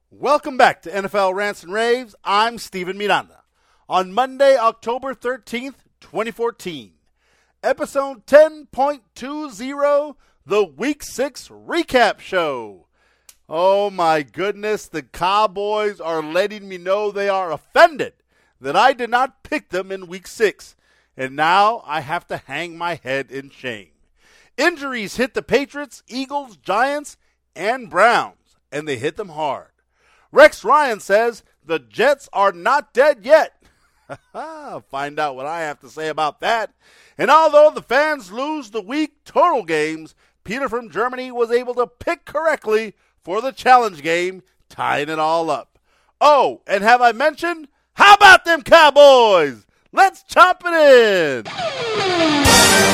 Welcome back to NFL Rants and Raves. I'm Steven Miranda. On Monday, October 13th, 2014, episode 10.20, the Week 6 Recap Show. Oh my goodness, the Cowboys are letting me know they are offended that I did not pick them in Week 6, and now I have to hang my head in shame. Injuries hit the Patriots, Eagles, Giants, and Browns, and they hit them hard. Rex Ryan says the Jets are not dead yet. Find out what I have to say about that. And although the fans lose the week total games, Peter from Germany was able to pick correctly for the challenge game, tying it all up. Oh, and have I mentioned, how about them Cowboys? Let's chop it in.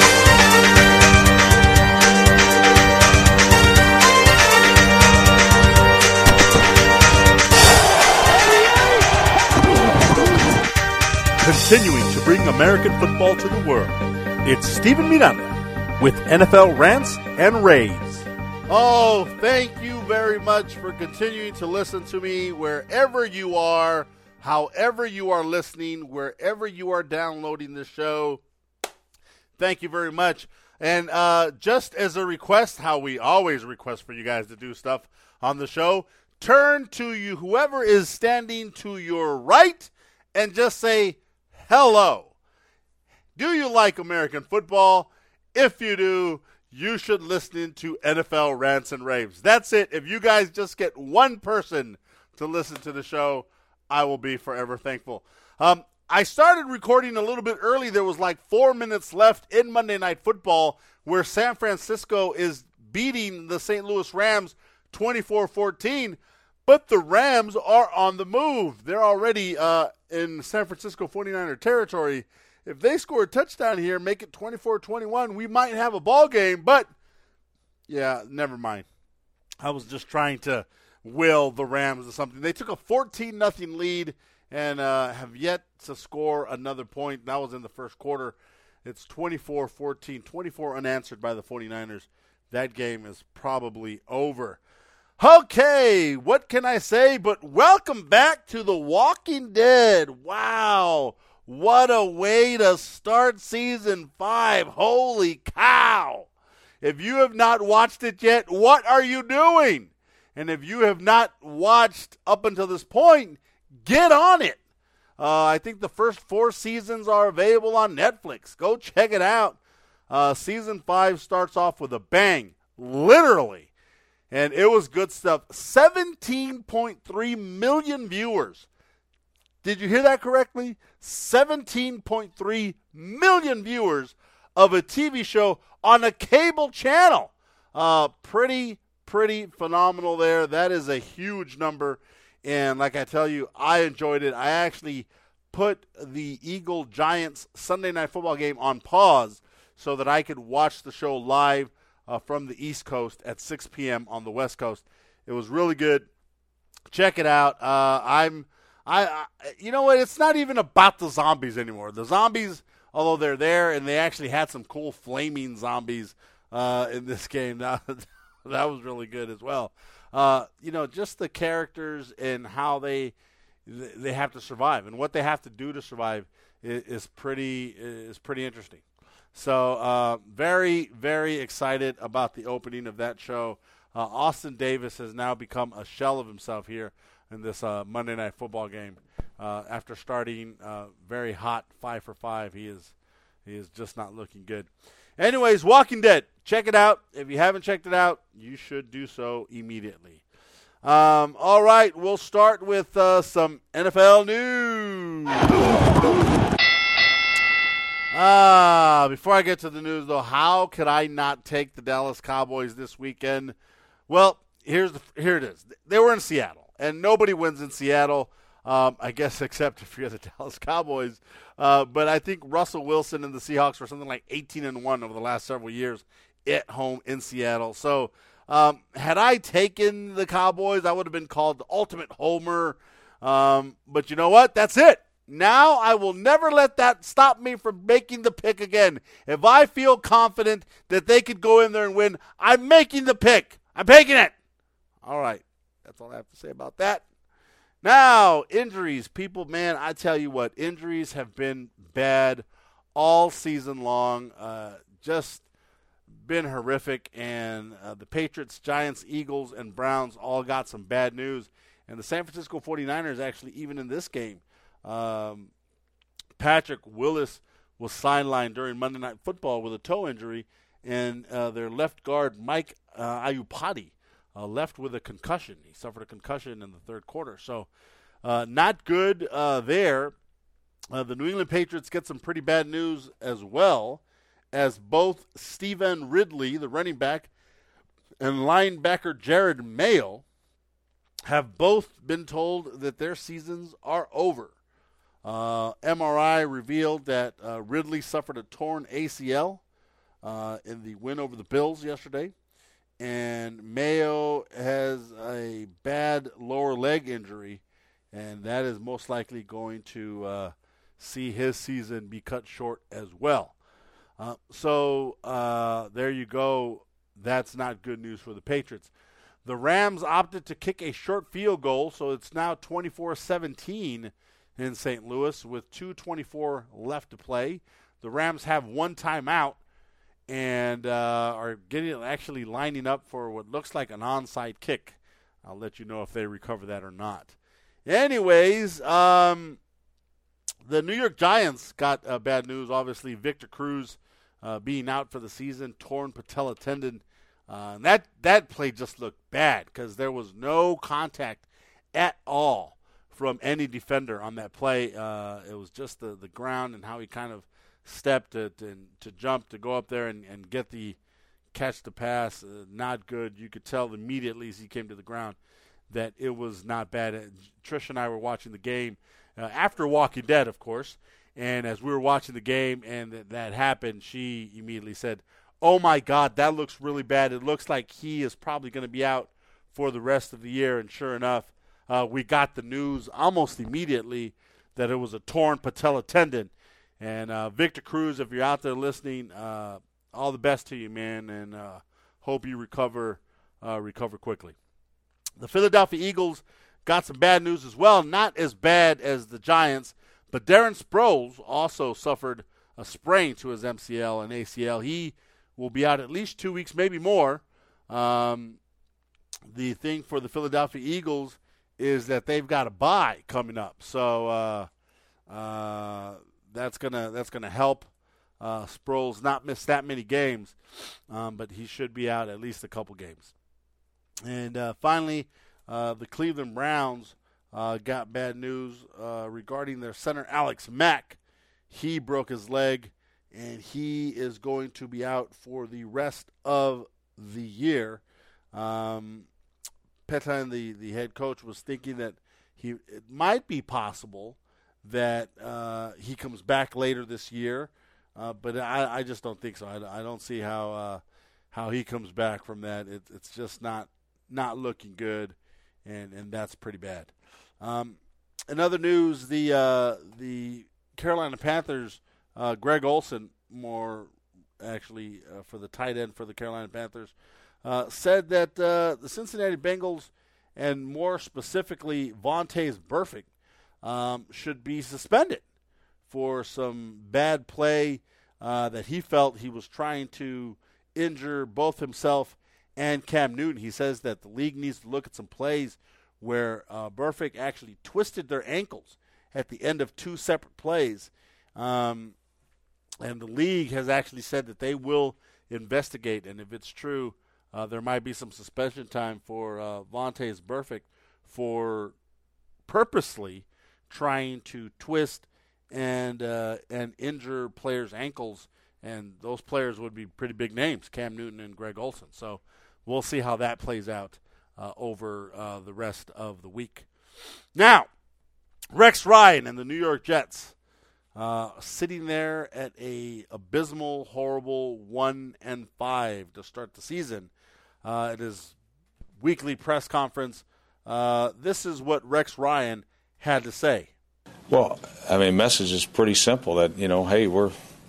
Continuing to bring American football to the world, it's Steven Miranda with NFL Rants and Raves. Oh, thank you very much for continuing to listen to me wherever you are, however you are listening, wherever you are downloading the show. Thank you very much. And just as a request, how we always request for you guys to do stuff on the show, turn to you, whoever is standing to your right, and just say, hello. Do you like American football? If you do, you should listen to NFL Rants and Raves. That's it. If you guys just get one person to listen to the show, I will be forever thankful. I started recording a little bit early. There was like 4 minutes left in Monday Night Football where San Francisco is beating the St. Louis Rams 24-14. But the Rams are on the move. They're already in San Francisco 49er territory. If they score a touchdown here, make it 24-21, we might have a ball game. But, yeah, never mind. I was just trying to will the Rams to something. They took a 14-0 lead and have yet to score another point. That was in the first quarter. It's 24-14, 24 unanswered by the 49ers. That game is probably over. Okay, what can I say but welcome back to The Walking Dead. Wow, what a way to start Season 5. Holy cow. If you have not watched it yet, what are you doing? And if you have not watched up until this point, get on it. I think the first 4 seasons are available on Netflix. Go check it out. Season 5 starts off with a bang, literally. And it was good stuff. 17.3 million viewers. Did you hear that correctly? 17.3 million viewers of a TV show on a cable channel. Pretty phenomenal there. That is a huge number. And like I tell you, I enjoyed it. I actually put the Eagle-Giants Sunday Night Football game on pause so that I could watch the show live from the East Coast at 6 p.m. on the West Coast. It was really good. Check it out. You know what? It's not even about the zombies anymore. The zombies, although they're there, and they actually had some cool flaming zombies in this game. That was really good as well. Just the characters and how they have to survive and what they have to do to survive is pretty interesting. So very, very excited about the opening of that show. Austin Davis has now become a shell of himself here in this Monday Night Football game. After starting very hot 5 for 5, he is just not looking good. Anyways, Walking Dead, check it out. If you haven't checked it out, you should do so immediately. All right, we'll start with some NFL news. Before I get to the news, though, how could I not take the Dallas Cowboys this weekend? Well, here it is. They were in Seattle, and nobody wins in Seattle, I guess, except if you're the Dallas Cowboys. But I think Russell Wilson and the Seahawks were something like 18-1 over the last several years at home in Seattle. So had I taken the Cowboys, I would have been called the ultimate homer. But you know what? That's it. Now I will never let that stop me from making the pick again. If I feel confident that they could go in there and win, I'm making the pick. I'm taking it. All right. That's all I have to say about that. Now, injuries. People, man, I tell you what, injuries have been bad all season long. Just been horrific. And the Patriots, Giants, Eagles, and Browns all got some bad news. And the San Francisco 49ers actually, even in this game, Patrick Willis was sidelined during Monday Night Football with a toe injury. And their left guard, Mike Iupati, left with a concussion. He suffered a concussion in the third quarter. So not good there. The New England Patriots get some pretty bad news as well, as both Stephen Ridley, the running back, and linebacker Jared Mayo have both been told that their seasons are over. MRI revealed that Ridley suffered a torn ACL in the win over the Bills yesterday. And Mayo has a bad lower leg injury, and that is most likely going to see his season be cut short as well. So there you go. That's not good news for the Patriots. The Rams opted to kick a short field goal, so it's now 24-17 in St. Louis with 2:24 left to play. The Rams have one timeout and are actually lining up for what looks like an onside kick. I'll let you know if they recover that or not. Anyways, the New York Giants got bad news. Obviously, Victor Cruz being out for the season, torn patella tendon. And that play just looked bad because there was no contact at all from any defender on that play. It was just the ground and how he kind of stepped to jump, to go up there and catch the pass. Not good. You could tell immediately as he came to the ground that it was not bad. Trish and I were watching the game after Walking Dead, of course, and as we were watching the game and that happened, she immediately said, "Oh my God, that looks really bad. It looks like he is probably going to be out for the rest of the year." And sure enough, we got the news almost immediately that it was a torn patella tendon. And Victor Cruz, if you're out there listening, all the best to you, man, and hope you recover quickly. The Philadelphia Eagles got some bad news as well, not as bad as the Giants, but Darren Sproles also suffered a sprain to his MCL and ACL. He will be out at least 2 weeks, maybe more. The thing for the Philadelphia Eagles is that they've got a bye coming up, so that's gonna help Sproles not miss that many games, but he should be out at least a couple games. And finally, the Cleveland Browns got bad news regarding their center Alex Mack. He broke his leg, and he is going to be out for the rest of the year. Pettine, the head coach, was thinking that it might be possible that he comes back later this year, but I just don't think so. I don't see how he comes back from that. It's just not looking good, and that's pretty bad. In other news, the Carolina Panthers, Greg Olsen, more actually for the tight end for the Carolina Panthers, said that the Cincinnati Bengals, and more specifically Vontaze Burfict, should be suspended for some bad play that he felt he was trying to injure both himself and Cam Newton. He says that the league needs to look at some plays where Burfict actually twisted their ankles at the end of two separate plays. And the league has actually said that they will investigate, and if it's true, there might be some suspension time for Vontaze Burfict for purposely trying to twist and injure players' ankles, and those players would be pretty big names, Cam Newton and Greg Olsen. So we'll see how that plays out over the rest of the week. Now, Rex Ryan and the New York Jets sitting there at a abysmal, horrible 1-5 to start the season. At his weekly press conference, this is what Rex Ryan had to say. Well, I mean, message is pretty simple that, hey, we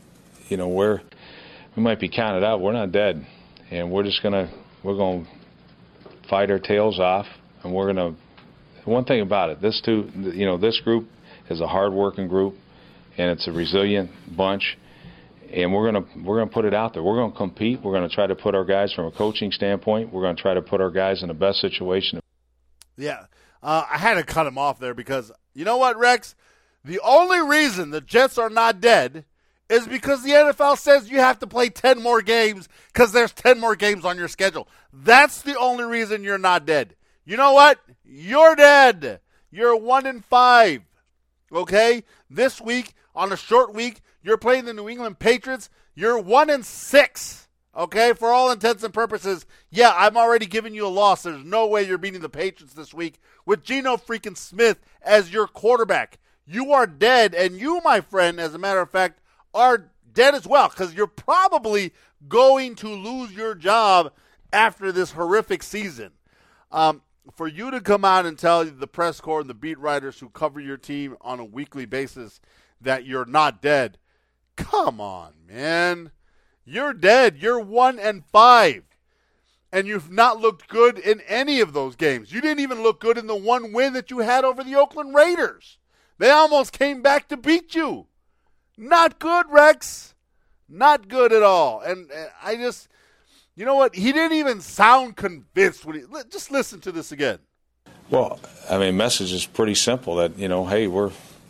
might be counted out. We're not dead. And we're going to fight our tails off. we're going to. One thing about it, this group is a hard-working group, and it's a resilient bunch. And we're gonna put it out there. We're gonna compete. We're gonna try to put our guys from a coaching standpoint. We're gonna try to put our guys in the best situation. Yeah, I had to cut him off there because you know what, Rex? The only reason the Jets are not dead is because the NFL says you have to play 10 more games because there's 10 more games on your schedule. That's the only reason you're not dead. You know what? You're dead. You're 1-5. Okay? This week, on a short week, you're playing the New England Patriots. You're 1-6. Okay? For all intents and purposes, yeah, I'm already giving you a loss. There's no way you're beating the Patriots this week with Geno freaking Smith as your quarterback. You are dead, and you, my friend, as a matter of fact, are dead as well because you're probably going to lose your job after this horrific season. For you to come out and tell the press corps and the beat writers who cover your team on a weekly basis that you're not dead, come on, man. You're dead. You're 1-5. And you've not looked good in any of those games. You didn't even look good in the one win that you had over the Oakland Raiders. They almost came back to beat you. Not good, Rex. Not good at all. And I just... You know what? He didn't even sound convinced when just listen to this again. Well, I mean, message is pretty simple that, hey, we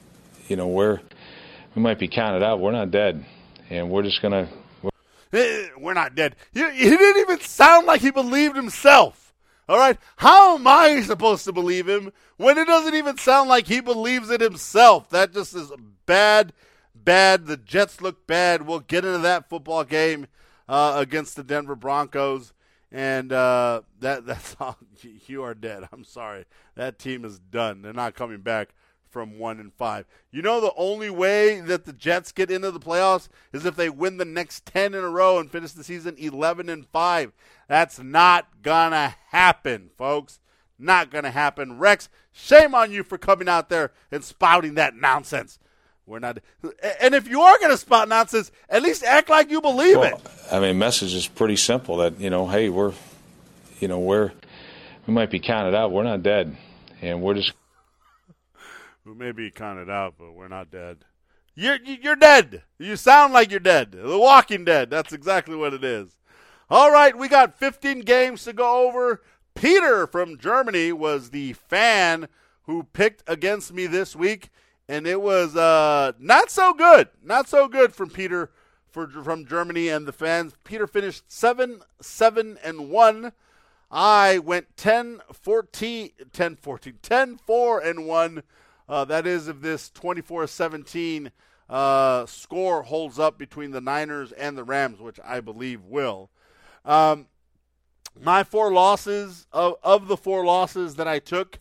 might be counted out. We're not dead. And we're just going to. We're not dead. He didn't even sound like he believed himself. All right? How am I supposed to believe him when it doesn't even sound like he believes it himself? That just is bad. The Jets look bad. We'll get into that football game against the Denver Broncos, and that's all. You are dead. I'm sorry. That team is done. They're not coming back from 1-5. You know the only way that the Jets get into the playoffs is if they win the next 10 in a row and finish the season 11-5. That's not gonna happen, folks. Not gonna happen. Rex, shame on you for coming out there and spouting that nonsense. We're not, and if you are going to spout nonsense, at least act like you believe it. I mean, message is pretty simple that hey, we might be counted out. We're not dead, and we're just. We may be counted out, but we're not dead. You're dead. You sound like you're dead. The Walking Dead. That's exactly what it is. All right, we got 15 games to go over. Peter from Germany was the fan who picked against me this week. And it was not so good. Not so good from Peter from Germany and the fans. Peter finished 7-7-1. I went 10-4-1. That is if this 24-17 score holds up between the Niners and the Rams, which I believe will. My 4 losses, of the 4 losses that I took,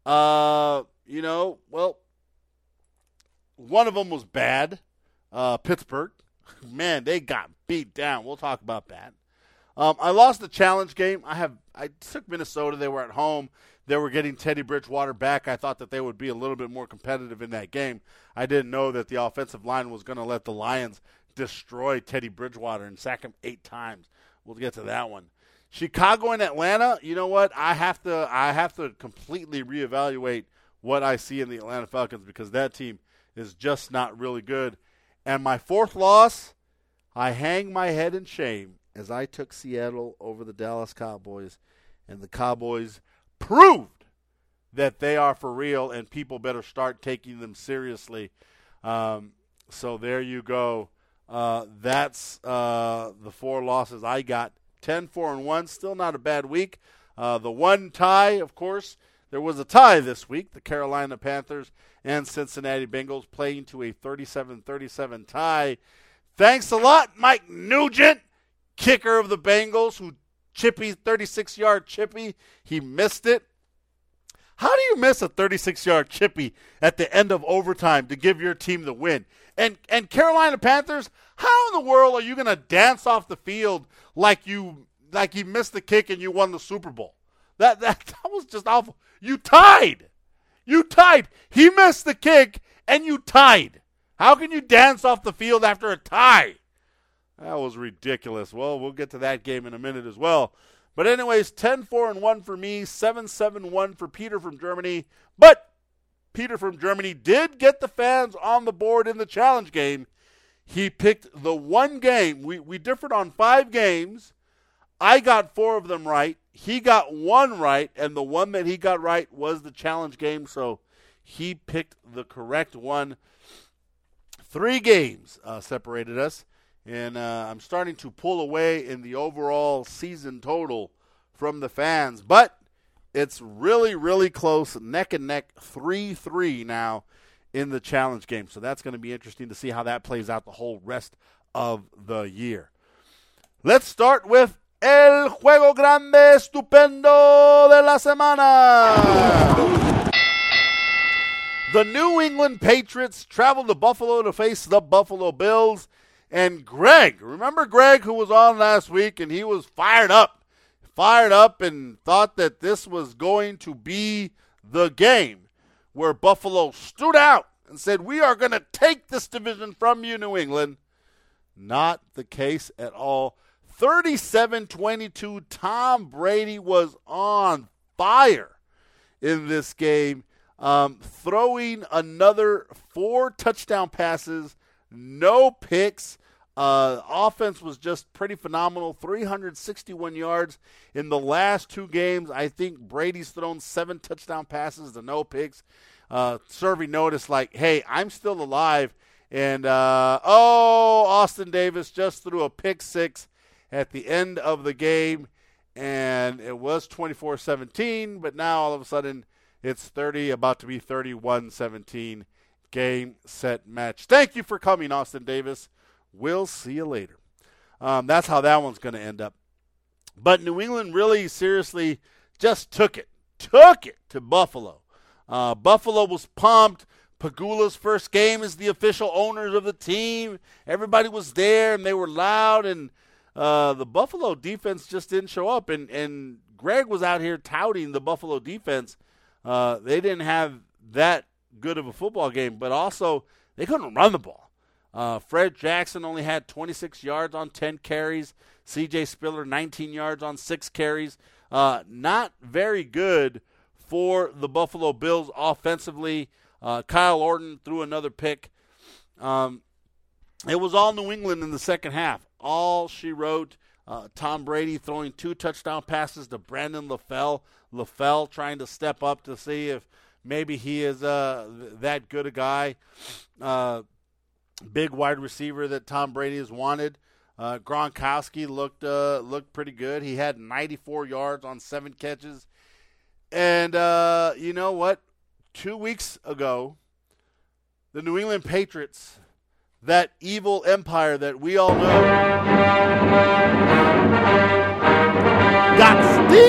one of them was bad. Pittsburgh. Man, they got beat down. We'll talk about that. I lost the challenge game. I took Minnesota. They were at home. They were getting Teddy Bridgewater back. I thought that they would be a little bit more competitive in that game. I didn't know that the offensive line was going to let the Lions destroy Teddy Bridgewater and sack him 8 times. We'll get to that one. Chicago and Atlanta, you know what? I have to completely reevaluate what I see in the Atlanta Falcons because that team is just not really good. And my 4th loss, I hang my head in shame as I took Seattle over the Dallas Cowboys, and the Cowboys proved that they are for real, and people better start taking them seriously. So there you go. That's the 4 losses I got. 10-4-1, still not a bad week. The one tie, of course, there was a tie this week. The Carolina Panthers and Cincinnati Bengals playing to a 37-37 tie. Thanks a lot, Mike Nugent, kicker of the Bengals, who 36-yard chippy. He missed it. How do you miss a 36-yard chippy at the end of overtime to give your team the win? And Carolina Panthers, how in the world are you going to dance off the field like you missed the kick and you won the Super Bowl? That was just awful. You tied. He missed the kick, and you tied. How can you dance off the field after a tie? That was ridiculous. Well, we'll get to that game in a minute as well. But anyways, 10-4-1 for me, 7-7-1 for Peter from Germany. But Peter from Germany did get the fans on the board in the challenge game. He picked the one game. We differed on 5 games. I got 4 of them right. He got 1 right, and the one that he got right was the challenge game, so he picked the correct one. 3 games separated us, and I'm starting to pull away in the overall season total from the fans. But it's really, really close, neck and neck, 3-3 now in the challenge game. So that's going to be interesting to see how that plays out the whole rest of the year. Let's start with El Juego Grande Estupendo de la Semana. The New England Patriots traveled to Buffalo to face the Buffalo Bills. And Greg, remember Greg who was on last week, and he was fired up and thought that this was going to be the game where Buffalo stood out and said, we are going to take this division from you, New England. Not the case at all. 37-22, Tom Brady was on fire in this game, throwing another 4 touchdown passes, no picks. Offense was just pretty phenomenal, 361 yards in the last 2 games. I think Brady's thrown 7 touchdown passes to no picks, serving notice like, hey, I'm still alive. And, Austin Davis just threw a pick 6 at the end of the game, and it was 24-17, but now all of a sudden it's about to be 31-17. Game, set, match. Thank you for coming, Austin Davis. We'll see you later. That's how that one's going to end up. But New England really seriously just took it to Buffalo. Buffalo was pumped. Pagula's first game as the official owners of the team. Everybody was there, and they were loud, and the Buffalo defense just didn't show up. And Greg was out here touting the Buffalo defense. They didn't have that good of a football game, but also they couldn't run the ball. Fred Jackson only had 26 yards on 10 carries. C.J. Spiller, 19 yards on 6 carries. Not very good for the Buffalo Bills offensively. Kyle Orton threw another pick. It was all New England in the second half. All she wrote. Tom Brady throwing 2 touchdown passes to Brandon LaFell. LaFell trying to step up to see if maybe he is that good a guy. Big wide receiver that Tom Brady has wanted. Gronkowski looked pretty good. He had 94 yards on 7 catches. And you know what? 2 weeks ago, the New England Patriots, that evil empire that we all know, got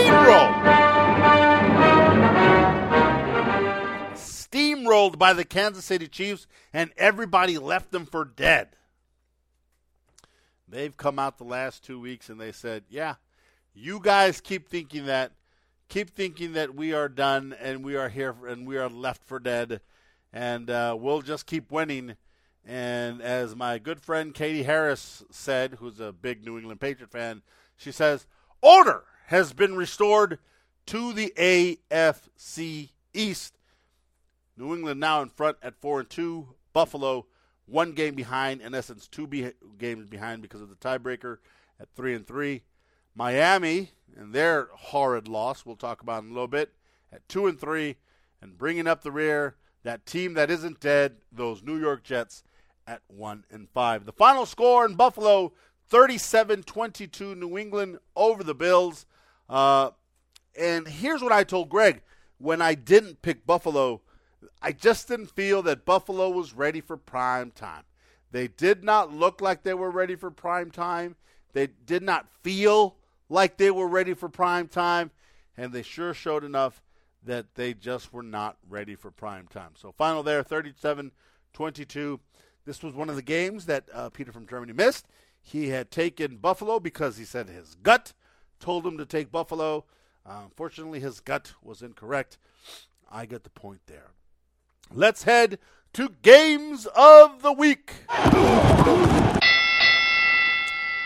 steamrolled by the Kansas City Chiefs, and everybody left them for dead. They've come out the last 2 weeks and they said, yeah, you guys keep thinking that we are done and we are here and we are left for dead, and we'll just keep winning. And as my good friend Katie Harris said, who's a big New England Patriot fan, she says, order has been restored to the AFC East. New England now in front at 4-2. Buffalo 1 game behind, in essence 2 games behind because of the tiebreaker at 3-3. Miami and their horrid loss, we'll talk about in a little bit, at 2-3, and bringing up the rear, that team that isn't dead, those New York Jets at 1-5. The final score in Buffalo, 37-22, New England over the Bills. And here's what I told Greg when I didn't pick Buffalo. I just didn't feel that Buffalo was ready for prime time. They did not look like they were ready for prime time. They did not feel like they were ready for prime time. And they sure showed enough that they just were not ready for prime time. So final there, 37-22. This was one of the games that Peter from Germany missed. He had taken Buffalo because he said his gut told him to take Buffalo. Unfortunately, his gut was incorrect. I get the point there. Let's head to Games of the Week.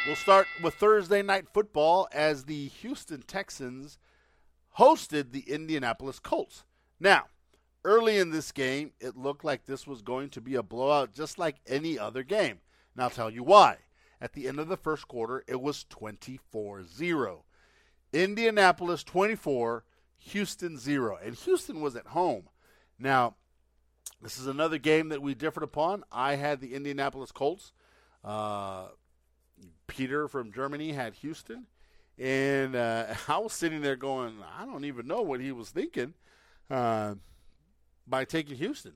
We'll start with Thursday night football as the Houston Texans hosted the Indianapolis Colts. Now, early in this game, it looked like this was going to be a blowout just like any other game. And I'll tell you why. At the end of the first quarter, it was 24-0. Indianapolis 24, Houston 0. And Houston was at home. Now, this is another game that we differed upon. I had the Indianapolis Colts. Peter from Germany had Houston. And I was sitting there going, I don't even know what he was thinking by taking Houston.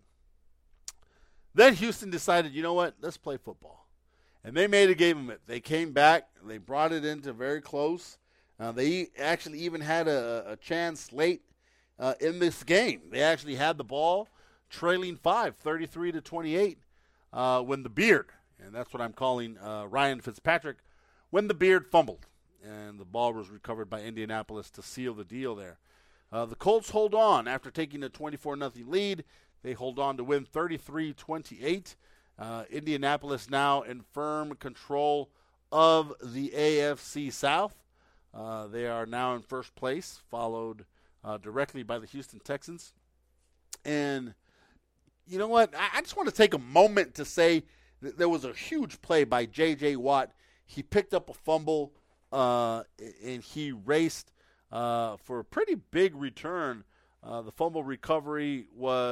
Then Houston decided, you know what, let's play football. And they made a game of it. They came back. They brought it into very close. They actually even had a chance late in this game. They actually had the ball trailing 33-28 when the Beard, and that's what I'm calling Ryan Fitzpatrick, when the Beard fumbled. And the ball was recovered by Indianapolis to seal the deal there. The Colts hold on after taking a 24-0 lead. They hold on to win 33-28. Indianapolis now in firm control of the AFC South. They are now in first place, followed directly by the Houston Texans. And you know what? I just want to take a moment to say that there was a huge play by J.J. Watt. He picked up a fumble. And he raced for a pretty big return. The fumble recovery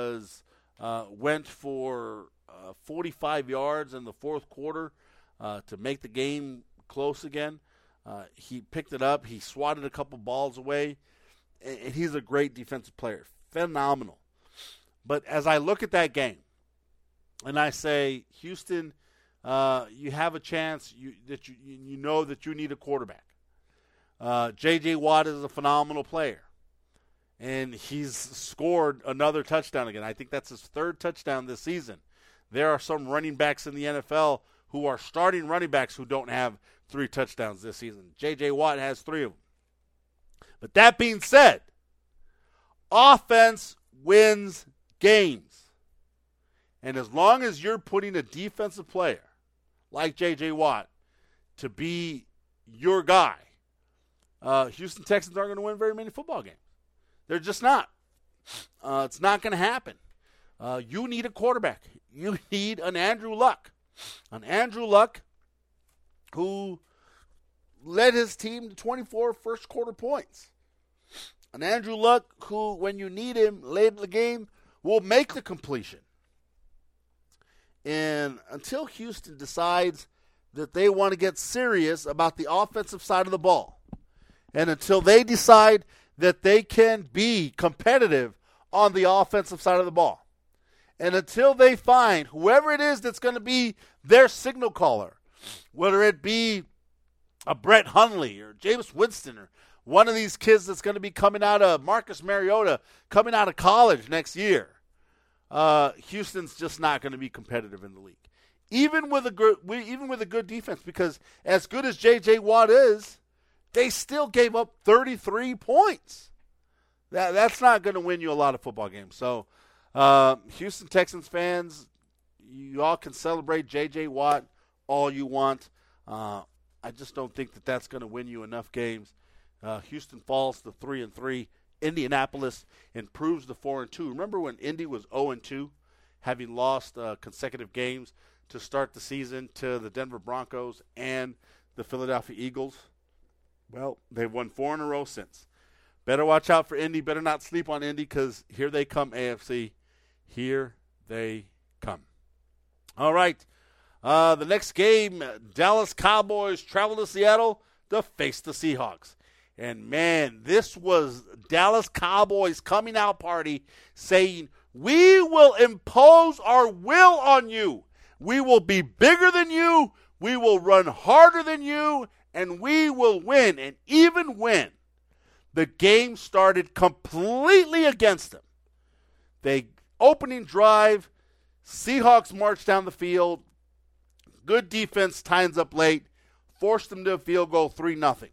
went for 45 yards in the fourth quarter to make the game close again. He picked it up. He swatted a couple balls away. And he's a great defensive player. Phenomenal. But as I look at that game, and I say, Houston, you have a chance you know that you need a quarterback. J.J. Watt is a phenomenal player, and he's scored another touchdown again. I think that's his third touchdown this season. There are some running backs in the NFL who are starting running backs who don't have 3 touchdowns this season. J.J. Watt has 3 of them. But that being said, offense wins games. And as long as you're putting a defensive player like J.J. Watt to be your guy, Houston Texans aren't going to win very many football games. They're just not. It's not going to happen. You need a quarterback. You need an Andrew Luck. An Andrew Luck who led his team to 24 first quarter points. An Andrew Luck who, when you need him late in the game, will make the completion. And until Houston decides that they want to get serious about the offensive side of the ball, and until they decide that they can be competitive on the offensive side of the ball, and until they find whoever it is that's going to be their signal caller, whether it be a Brett Hundley or Jameis Winston or one of these kids that's going to be coming out of Marcus Mariota, coming out of college next year, Houston's just not going to be competitive in the league. Even with a good defense, because as good as J.J. Watt is, they still gave up 33 points. That's not going to win you a lot of football games. So, Houston Texans fans, you all can celebrate J.J. Watt all you want. I just don't think that that's going to win you enough games. Houston falls to 3-3. Indianapolis improves to 4-2. Remember when Indy was 0-2, having lost consecutive games to start the season to the Denver Broncos and the Philadelphia Eagles? Well, they've won 4 in a row since. Better watch out for Indy. Better not sleep on Indy, because here they come, AFC. Here they come. All right. The next game, Dallas Cowboys travel to Seattle to face the Seahawks. And, man, this was Dallas Cowboys coming out party saying, we will impose our will on you. We will be bigger than you. We will run harder than you. And we will win. And even when the game started completely against them, they opening drive, Seahawks march down the field. Good defense ties up late, forced them to a field goal, 3-0.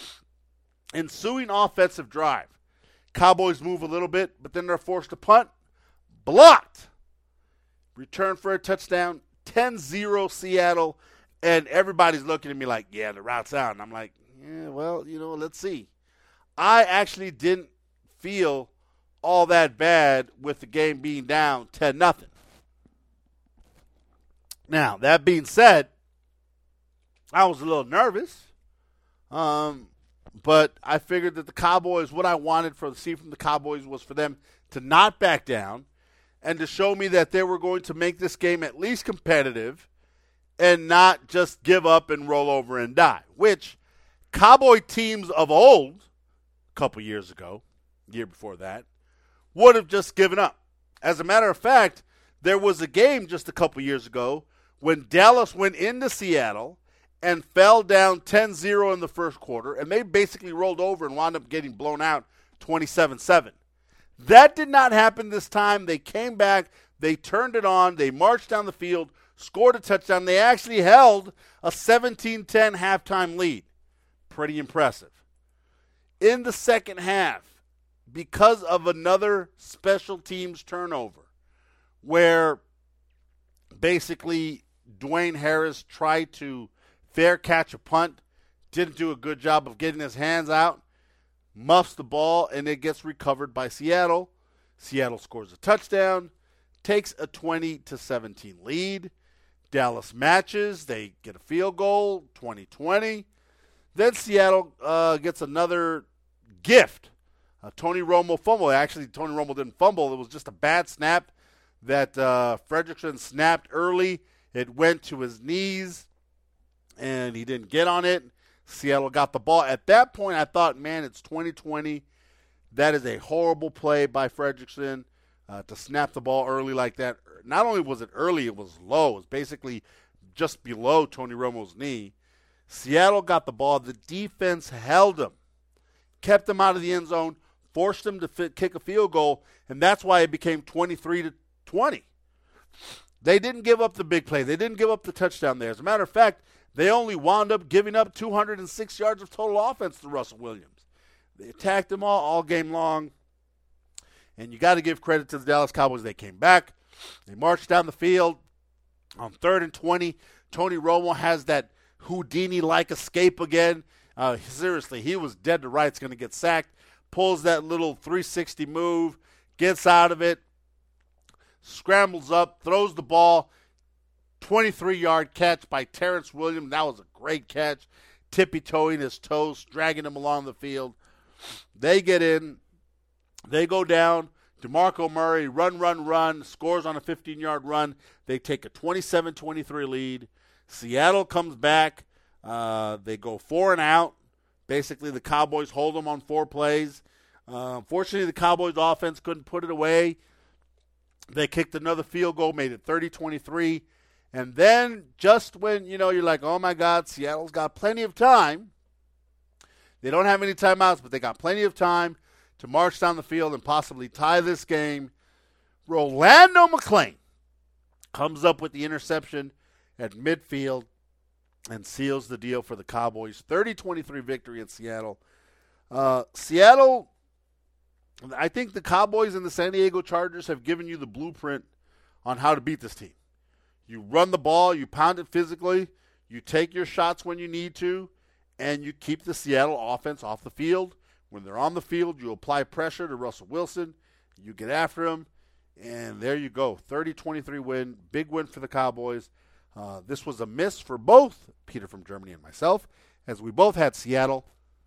Ensuing offensive drive, Cowboys move a little bit, but then they're forced to punt. Blocked. Return for a touchdown, 10-0 Seattle. And everybody's looking at me like, yeah, the route's out. And I'm like, yeah, well, let's see. I actually didn't feel all that bad with the game being down 10-0. Now, that being said, I was a little nervous. But I figured that the Cowboys, what I wanted to see from the Cowboys was for them to not back down and to show me that they were going to make this game at least competitive and not just give up and roll over and die, which Cowboy teams of old, a couple years ago, year before that, would have just given up. As a matter of fact, there was a game just a couple years ago when Dallas went into Seattle and fell down 10-0 in the first quarter, and they basically rolled over and wound up getting blown out 27-7. That did not happen this time. They came back, they turned it on, they marched down the field, scored a touchdown. They actually held a 17-10 halftime lead. Pretty impressive. In the second half, because of another special teams turnover, where basically Dwayne Harris tried to fair catch a punt, didn't do a good job of getting his hands out, muffs the ball, and it gets recovered by Seattle. Seattle scores a touchdown, takes a 20-17 lead. Dallas matches. They get a field goal, 20-20. Then Seattle gets another gift. Tony Romo fumble. Actually, Tony Romo didn't fumble. It was just a bad snap that Fredrickson snapped early. It went to his knees, and he didn't get on it. Seattle got the ball. At that point, I thought, man, it's 2020. That is a horrible play by Fredrickson to snap the ball early like that. Not only was it early, it was low. It was basically just below Tony Romo's knee. Seattle got the ball. The defense held him, kept him out of the end zone, forced him to kick a field goal, and that's why it became 23-20. They didn't give up the big play. They didn't give up the touchdown there. As a matter of fact, they only wound up giving up 206 yards of total offense to Russell Williams. They attacked him all game long, and you got to give credit to the Dallas Cowboys. They came back. They marched down the field. On 3rd and 20, Tony Romo has that Houdini-like escape again. Seriously, he was dead to rights, going to get sacked. Pulls that little 360 move, gets out of it, scrambles up, throws the ball. 23-yard catch by Terrence Williams. That was a great catch. Tippy-toeing his toes, dragging him along the field. They get in. They go down. DeMarco Murray, run, scores on a 15-yard run. They take a 27-23 lead. Seattle comes back. They go 4 and out. Basically, the Cowboys hold them on 4 plays. Unfortunately, the Cowboys' offense couldn't put it away. They kicked another field goal, made it 30-23. And then just when, you're like, oh, my God, Seattle's got plenty of time. They don't have any timeouts, but they got plenty of time to march down the field and possibly tie this game. Rolando McClain comes up with the interception at midfield and seals the deal for the Cowboys. 30-23 victory in Seattle. Seattle, I think the Cowboys and the San Diego Chargers have given you the blueprint on how to beat this team. You run the ball, you pound it physically, you take your shots when you need to, and you keep the Seattle offense off the field. When they're on the field, you apply pressure to Russell Wilson, you get after him, and there you go. 30-23 win, big win for the Cowboys. This was a miss for both Peter from Germany and myself, as we both had Seattle.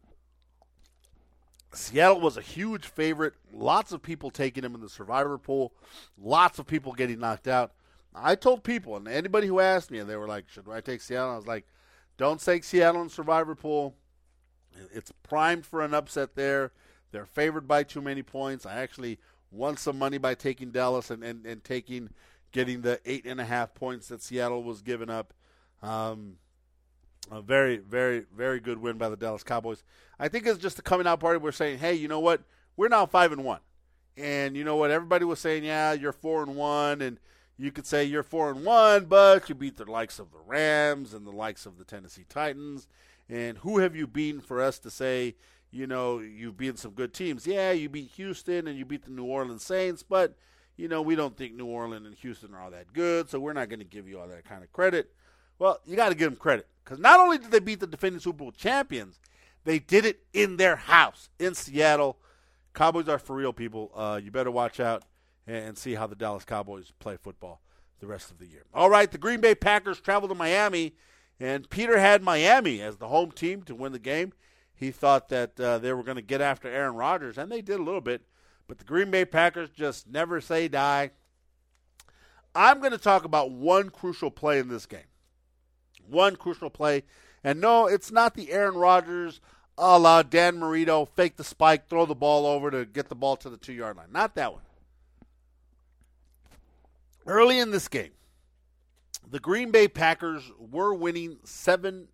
Seattle was a huge favorite. Lots of people taking him in the survivor pool. Lots of people getting knocked out. I told people, and anybody who asked me, and they were like, should I take Seattle? I was like, don't take Seattle in survivor pool. It's primed for an upset there. They're favored by too many points. I actually won some money by taking Dallas and getting the 8.5 points that Seattle was giving up. A very, very, very good win by the Dallas Cowboys. I think it's just a coming out party. We're saying, hey, you know what? We're now 5-1. And you know what? Everybody was saying, yeah, you're 4-1. And you could say you're 4-1, but you beat the likes of the Rams and the likes of the Tennessee Titans. And who have you beaten for us to say, you've beaten some good teams? Yeah, you beat Houston and you beat the New Orleans Saints, but, we don't think New Orleans and Houston are all that good, so we're not going to give you all that kind of credit. Well, you got to give them credit because not only did they beat the defending Super Bowl champions, they did it in their house in Seattle. Cowboys are for real, people. You better watch out and see how the Dallas Cowboys play football the rest of the year. All right, the Green Bay Packers travel to Miami, and Peter had Miami as the home team to win the game. He thought that they were going to get after Aaron Rodgers, and they did a little bit. But the Green Bay Packers just never say die. I'm going to talk about one crucial play in this game. One crucial play. And no, it's not the Aaron Rodgers, a la Dan Marino, fake the spike, throw the ball over to get the ball to the 2-yard line. Not that one. Early in this game, the Green Bay Packers were winning 7-3.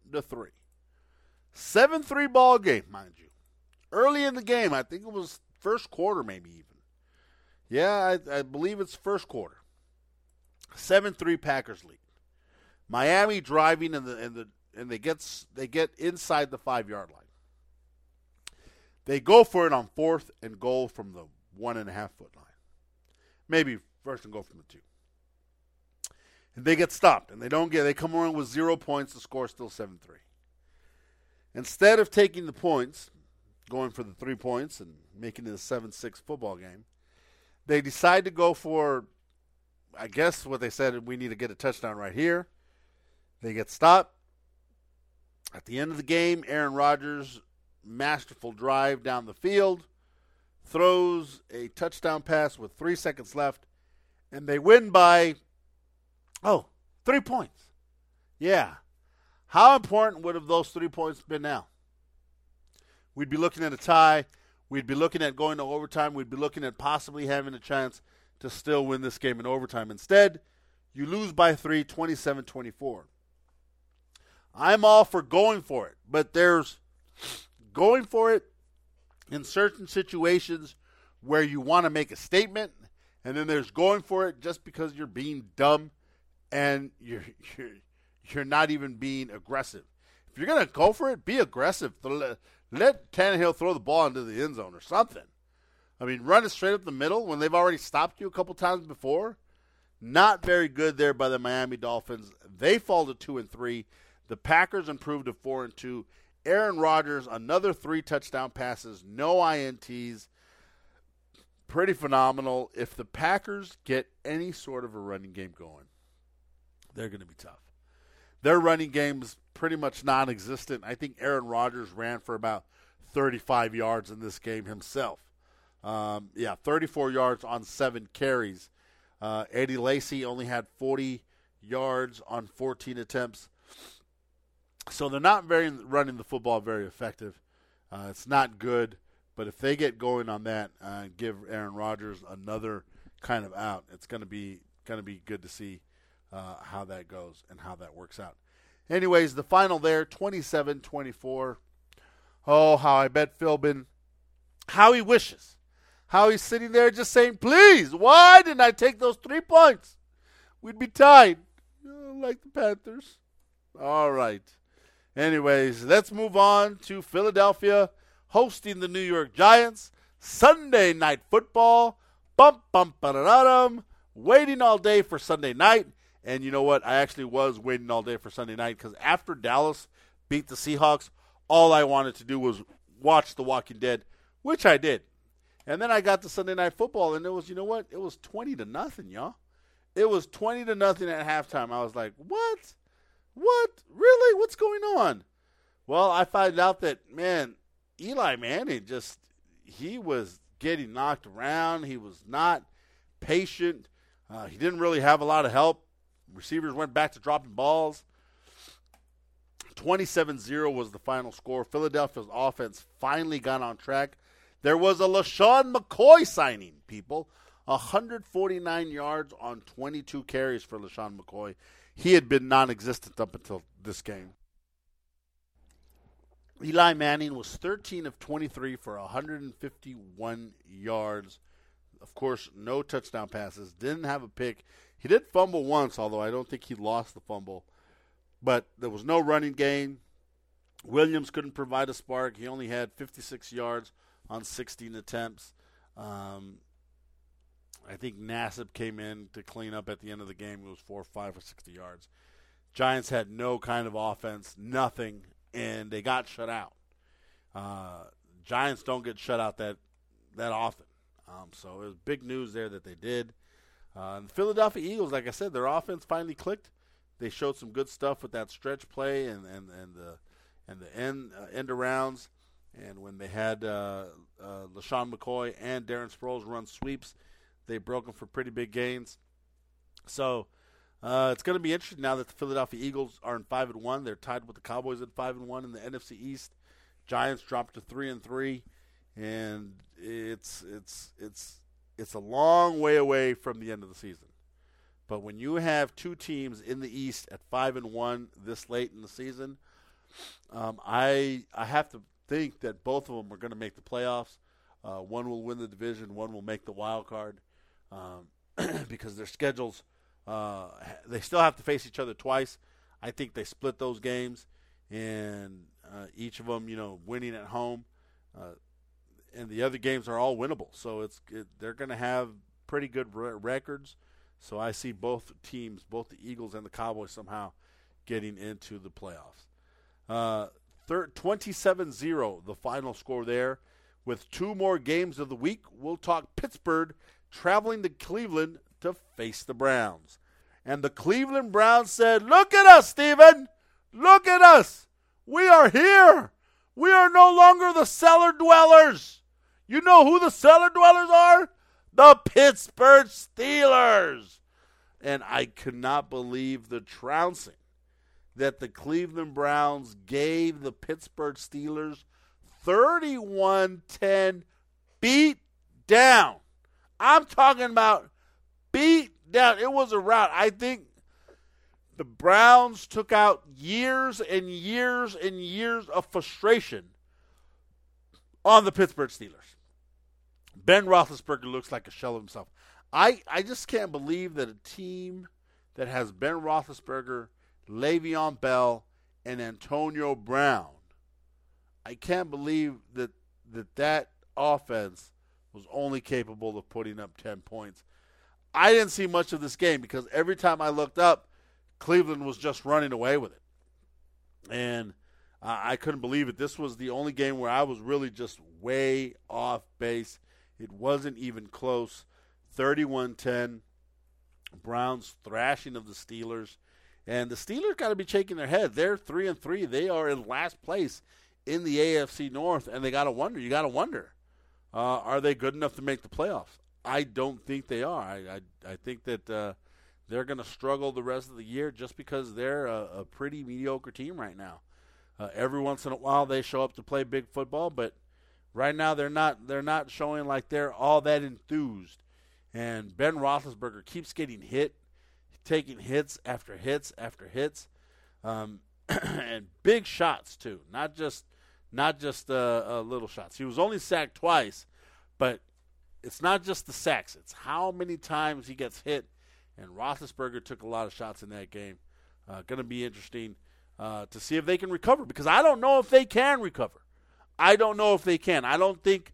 7-3 ball game, mind you. Early in the game, I think it was first quarter maybe even. Yeah, I believe it's first quarter. 7-3 Packers lead. Miami driving and they get inside the 5-yard line. They go for it on 4th and goal from the 1.5-foot line. Maybe first and goal from the 2. And they get stopped and they come around with 0 points. The score is still 7-3. Instead of taking the points, going for the 3 points and making it a 7-6 football game, they decide to go for, I guess what they said, we need to get a touchdown right here. They get stopped. At the end of the game, Aaron Rodgers, masterful drive down the field, throws a touchdown pass with 3 seconds left, and they win by, 3 points. Yeah. How important would have those 3 points been now? We'd be looking at a tie. We'd be looking at going to overtime. We'd be looking at possibly having a chance to still win this game in overtime. Instead, you lose by 3, 27-24. I'm all for going for it, but there's going for it in certain situations where you want to make a statement, and then there's going for it just because you're being dumb and you're not even being aggressive. If you're going to go for it, be aggressive. Let Tannehill throw the ball into the end zone or something. I mean, run it straight up the middle when they've already stopped you a couple times before. Not very good there by the Miami Dolphins. They fall to 2-3. The Packers improved to 4-2. Aaron Rodgers, another 3 touchdown passes, no INTs. Pretty phenomenal. If the Packers get any sort of a running game going, they're going to be tough. Their running game is pretty much non-existent. I think Aaron Rodgers ran for about 35 yards in this game himself. 34 yards on 7 carries. Eddie Lacy only had 40 yards on 14 attempts. So they're not running the football very effective. It's not good, but if they get going on that, give Aaron Rodgers another kind of out, it's going to be good to see how that goes and how that works out. Anyways, the final there, 27-24. Oh, how I bet Philbin, how he wishes, how he's sitting there just saying, please, why didn't I take those 3 points? We'd be tied, like the Panthers. All right. Anyways, let's move on to Philadelphia hosting the New York Giants. Sunday night football. Bum, bum, ba-da-da-dum. Waiting all day for Sunday night. And you know what? I actually was waiting all day for Sunday night because after Dallas beat the Seahawks, all I wanted to do was watch The Walking Dead, which I did. And then I got to Sunday night football, and it was, you know what? It was 20-0, y'all. It was 20-0 at halftime. I was like, what? What? Really? What's going on? Well, I find out that, man, Eli Manning he was getting knocked around. He was not patient. He didn't really have a lot of help. Receivers went back to dropping balls. 27-0 was the final score. Philadelphia's offense finally got on track. There was a LaShawn McCoy signing, people. 149 yards on 22 carries for LaShawn McCoy. He had been non-existent up until this game. Eli Manning was 13 of 23 for 151 yards. Of course, no touchdown passes. Didn't have a pick. He did fumble once, although I don't think he lost the fumble. But there was no running game. Williams couldn't provide a spark. He only had 56 yards on 16 attempts. I think Nassib came in to clean up at the end of the game. It was 4 or 5 or 60 yards. Giants had no kind of offense, nothing, and they got shut out. Giants don't get shut out that often. So it was big news there that they did. And the Philadelphia Eagles, like I said, their offense finally clicked. They showed some good stuff with that stretch play and the end arounds. And when they had LaShawn McCoy and Darren Sproles run sweeps, they broke them for pretty big gains. So it's going to be interesting now that the Philadelphia Eagles are in 5-1. They're tied with the Cowboys at 5-1 in the NFC East. Giants dropped to 3-3, and it's a long way away from the end of the season. But when you have two teams in the East at 5-1 this late in the season, I have to think that both of them are going to make the playoffs. One will win the division, one will make the wild card, because their schedules, they still have to face each other twice. I think they split those games, and each of them, winning at home, and the other games are all winnable. So they're going to have pretty good records. So I see both teams, both the Eagles and the Cowboys, somehow getting into the playoffs. 27-0, the final score there. With two more games of the week, we'll talk Pittsburgh traveling to Cleveland to face the Browns. And the Cleveland Browns said, "Look at us, Steven. Look at us. We are here. We are no longer the cellar dwellers." You know who the cellar dwellers are? The Pittsburgh Steelers. And I could not believe the trouncing that the Cleveland Browns gave the Pittsburgh Steelers. 31-10 beat down. I'm talking about beat down. It was a rout. I think the Browns took out years and years and years of frustration on the Pittsburgh Steelers. Ben Roethlisberger looks like a shell of himself. I just can't believe that a team that has Ben Roethlisberger, Le'Veon Bell, and Antonio Brown, I can't believe that offense was only capable of putting up 10 points. I didn't see much of this game because every time I looked up, Cleveland was just running away with it. And I couldn't believe it. This was the only game where I was really just way off base. It wasn't even close. 31-10, Browns thrashing of the Steelers. And the Steelers got to be shaking their head. They're 3-3. They are in last place in the AFC North, and they got to wonder. You got to wonder, are they good enough to make the playoffs? I don't think they are. I think that they're going to struggle the rest of the year just because they're a pretty mediocre team right now. Every once in a while they show up to play big football, but right now they're not showing like they're all that enthused. And Ben Roethlisberger keeps getting hit, taking hits after hits after hits, and big shots too. Not just little shots. He was only sacked twice, but it's not just the sacks. It's how many times he gets hit. And Roethlisberger took a lot of shots in that game. Going to be interesting to see if they can recover, because I don't know if they can recover. I don't know if they can. I don't think.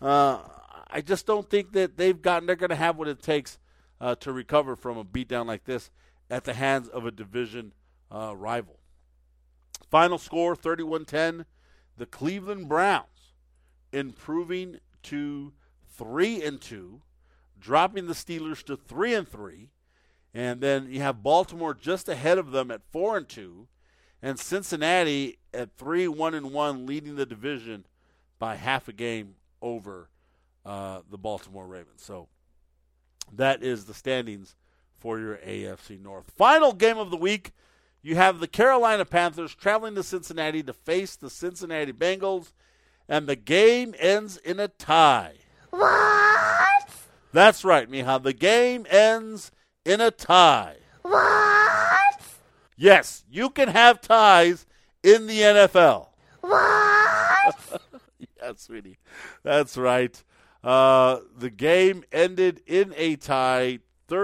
I just don't think that they're going to have what it takes to recover from a beatdown like this at the hands of a division rival. Final score 31-10. The Cleveland Browns improving to 3-2, dropping the Steelers to 3-3. And then you have Baltimore just ahead of them at 4-2, and Cincinnati at 3-1-1, leading the division by half a game over the Baltimore Ravens. So that is the standings for your AFC North. Final game of the week, you have the Carolina Panthers traveling to Cincinnati to face the Cincinnati Bengals, and the game ends in a tie. What? That's right, Miha. The game ends in a tie. What? Yes, you can have ties in the NFL. What? Yeah, sweetie. That's right. The game ended in a tie,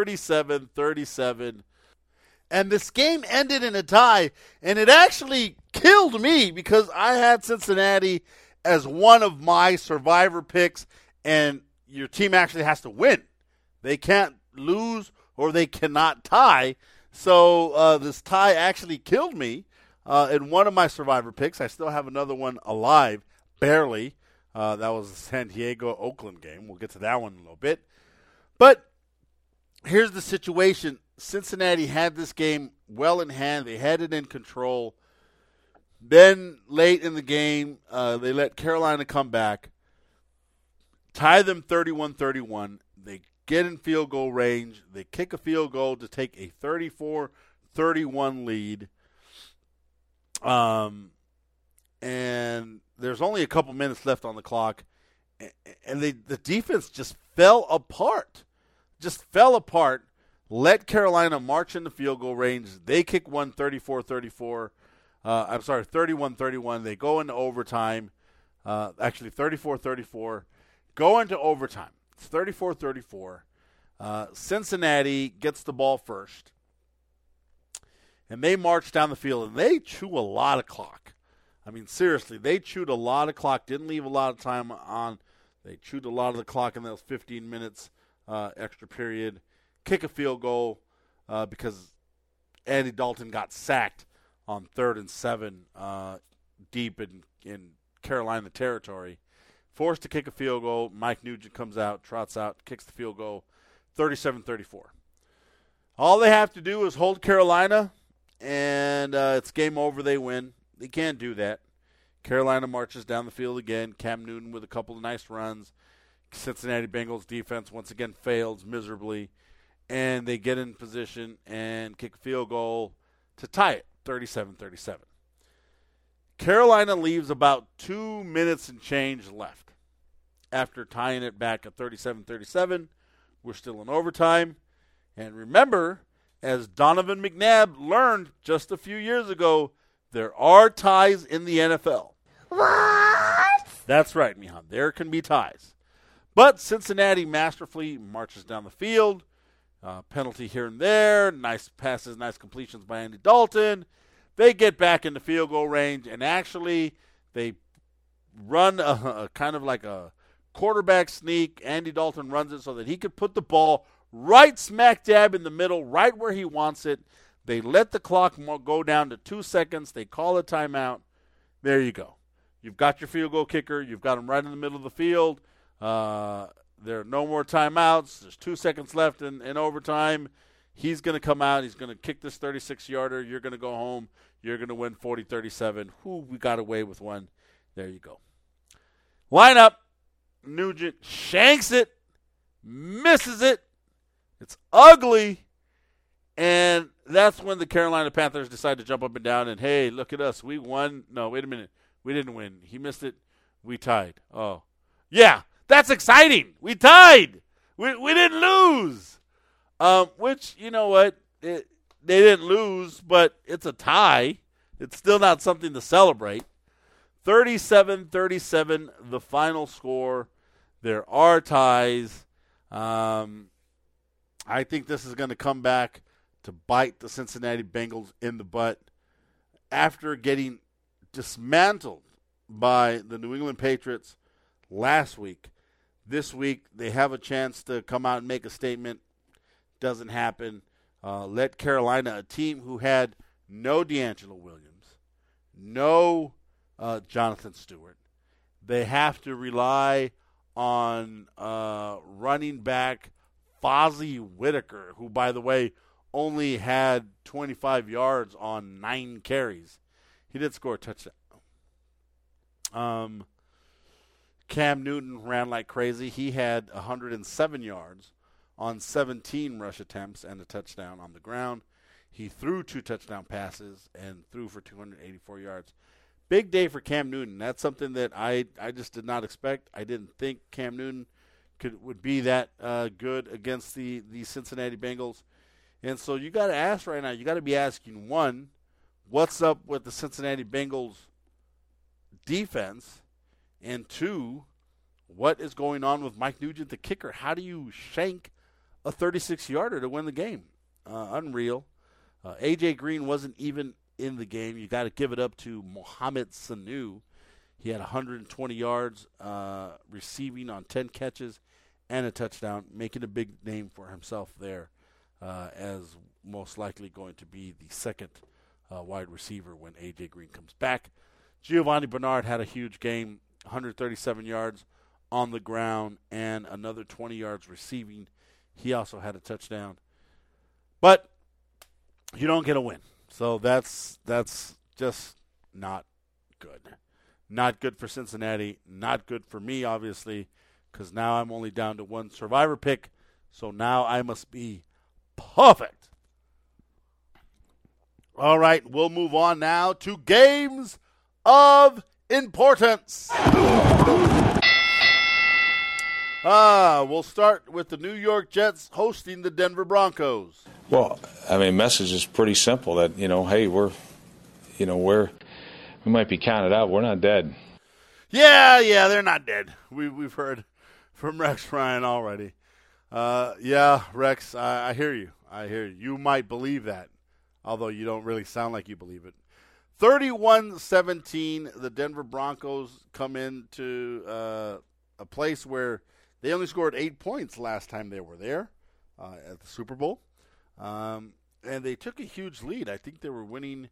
37-37. And this game ended in a tie, and it actually killed me because I had Cincinnati as one of my survivor picks, and your team actually has to win. They can't lose or they cannot tie. So this tie actually killed me in one of my Survivor picks. I still have another one alive, barely. That was the San Diego-Oakland game. We'll get to that one in a little bit. But here's the situation. Cincinnati had this game well in hand. They had it in control. Then late in the game, they let Carolina come back, tie them 31-31. They get in field goal range. They kick a field goal to take a 34-31 lead. And there's only a couple minutes left on the clock. And the defense just fell apart. Let Carolina march into field goal range. They kick one 31-31. They go into overtime. Actually, 34-34. Go into overtime. It's 34-34. Cincinnati gets the ball first. And they march down the field, and they chew a lot of clock. I mean, seriously, they chewed a lot of clock, didn't leave a lot of time on. They chewed a lot of the clock in those 15 minutes extra period. Kick a field goal because Andy Dalton got sacked on 3rd and 7 deep in Carolina territory. Forced to kick a field goal. Mike Nugent comes out, trots out, kicks the field goal, 37-34. All they have to do is hold Carolina, and it's game over. They win. They can't do that. Carolina marches down the field again. Cam Newton with a couple of nice runs. Cincinnati Bengals defense once again fails miserably. And they get in position and kick a field goal to tie it, 37-37. Carolina leaves about 2 minutes and change left. After tying it back at 37-37, we're still in overtime. And remember, as Donovan McNabb learned just a few years ago, there are ties in the NFL. What? That's right, Mihan. There can be ties. But Cincinnati masterfully marches down the field. Penalty here and there. Nice passes, nice completions by Andy Dalton. They get back into field goal range, and actually they run a kind of like a quarterback sneak. Andy Dalton runs it so that he could put the ball right smack dab in the middle, right where he wants it. They let the clock go down to 2 seconds. They call a timeout. There you go. You've got your field goal kicker. You've got him right in the middle of the field. There are no more timeouts. There's 2 seconds left in overtime. He's going to come out. He's going to kick this 36-yarder. You're going to go home. You're going to win 40-37. We got away with one. There you go. Line up. Nugent shanks it. Misses it. It's ugly. And that's when the Carolina Panthers decide to jump up and down and, hey, look at us. We won. No, wait a minute. We didn't win. He missed it. We tied. Oh. Yeah, that's exciting. We tied. We didn't lose. Which, you know what? They didn't lose, but it's a tie. It's still not something to celebrate. 37-37, the final score. There are ties. I think this is going to come back to bite the Cincinnati Bengals in the butt. After getting dismantled by the New England Patriots last week, this week they have a chance to come out and make a statement. Doesn't happen. Let Carolina, a team who had no D'Angelo Williams, no Jonathan Stewart, they have to rely on running back Fozzie Whitaker, who, by the way, only had 25 yards on 9 carries. He did score a touchdown. Cam Newton ran like crazy. He had 107 yards on 17 rush attempts and a touchdown on the ground. He threw 2 touchdown passes and threw for 284 yards. Big day for Cam Newton. That's something that I just did not expect. I didn't think Cam Newton would be that good against the Cincinnati Bengals. And so you got to ask right now, you got to be asking, one, what's up with the Cincinnati Bengals defense? And two, what is going on with Mike Nugent, the kicker? How do you shank a 36-yarder to win the game? Unreal. A.J. Green wasn't even in the game. You got to give it up to Mohamed Sanu. He had 120 yards receiving on 10 catches and a touchdown, making a big name for himself there. as most likely going to be the second wide receiver when A.J. Green comes back. Giovanni Bernard had a huge game, 137 yards on the ground and another 20 yards receiving. He also had a touchdown. But you don't get a win. So that's just not good. Not good for Cincinnati. Not good for me, obviously, because now I'm only down to one survivor pick. So now I must be perfect. All right, we'll move on now to games of importance. We'll start with the New York Jets hosting the Denver Broncos. Well, I mean, message is pretty simple that, hey, we might be counted out. We're not dead. Yeah, they're not dead. We've heard from Rex Ryan already. Yeah, Rex, I hear you. You might believe that, although you don't really sound like you believe it. 31-17, the Denver Broncos come into a place where they only scored 8 points last time they were there at the Super Bowl. And they took a huge lead. I think they were winning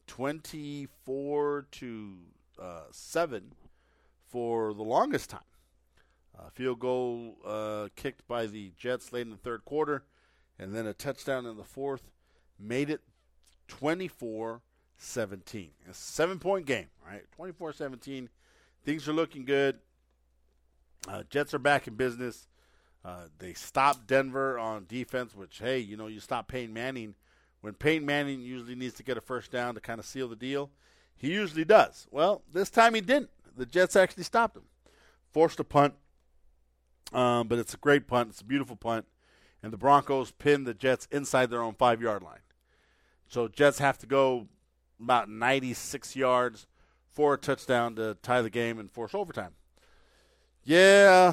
24-7 for the longest time. Field goal kicked by the Jets late in the third quarter, and then a touchdown in the fourth made it 24-17. A 7-point game, right? 24-17. Things are looking good. Jets are back in business. They stopped Denver on defense, which, hey, you stop Peyton Manning. When Peyton Manning usually needs to get a first down to kind of seal the deal, he usually does. Well, this time he didn't. The Jets actually stopped him. Forced a punt, but it's a great punt. It's a beautiful punt. And the Broncos pinned the Jets inside their own 5-yard line. So Jets have to go about 96 yards for a touchdown to tie the game and force overtime. Yeah.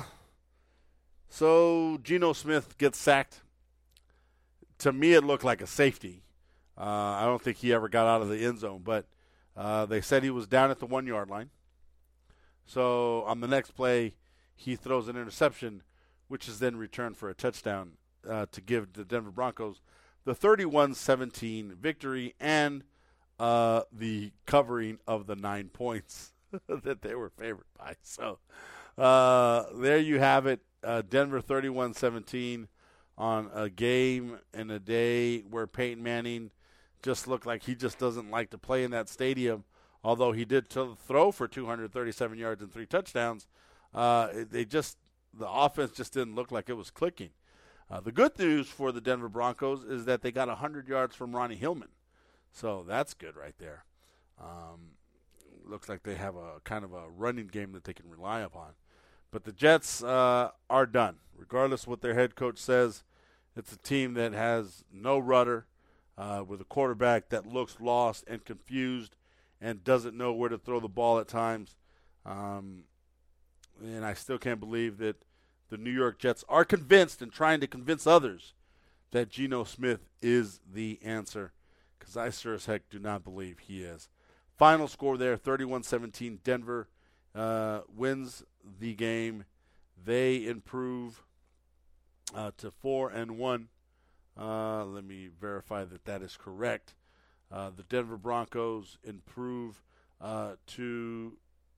So Geno Smith gets sacked. To me, it looked like a safety. I don't think he ever got out of the end zone, but they said he was down at the 1-yard line. So on the next play, he throws an interception, which is then returned for a touchdown to give the Denver Broncos the 31-17 victory and the covering of the 9 points that they were favored by. So there you have it. Denver 31-17 on a game and a day where Peyton Manning just looked like he just doesn't like to play in that stadium. Although he did throw for 237 yards and 3 touchdowns, the offense just didn't look like it was clicking. The good news for the Denver Broncos is that they got 100 yards from Ronnie Hillman. So that's good right there. Looks like they have a kind of a running game that they can rely upon. But the Jets are done. Regardless of what their head coach says, it's a team that has no rudder, with a quarterback that looks lost and confused and doesn't know where to throw the ball at times. And I still can't believe that the New York Jets are convinced and trying to convince others that Geno Smith is the answer, because I sure as heck do not believe he is. Final score there, 31-17. Denver wins the game. They improve to 4-1. Let me verify that is correct. The Denver Broncos improve to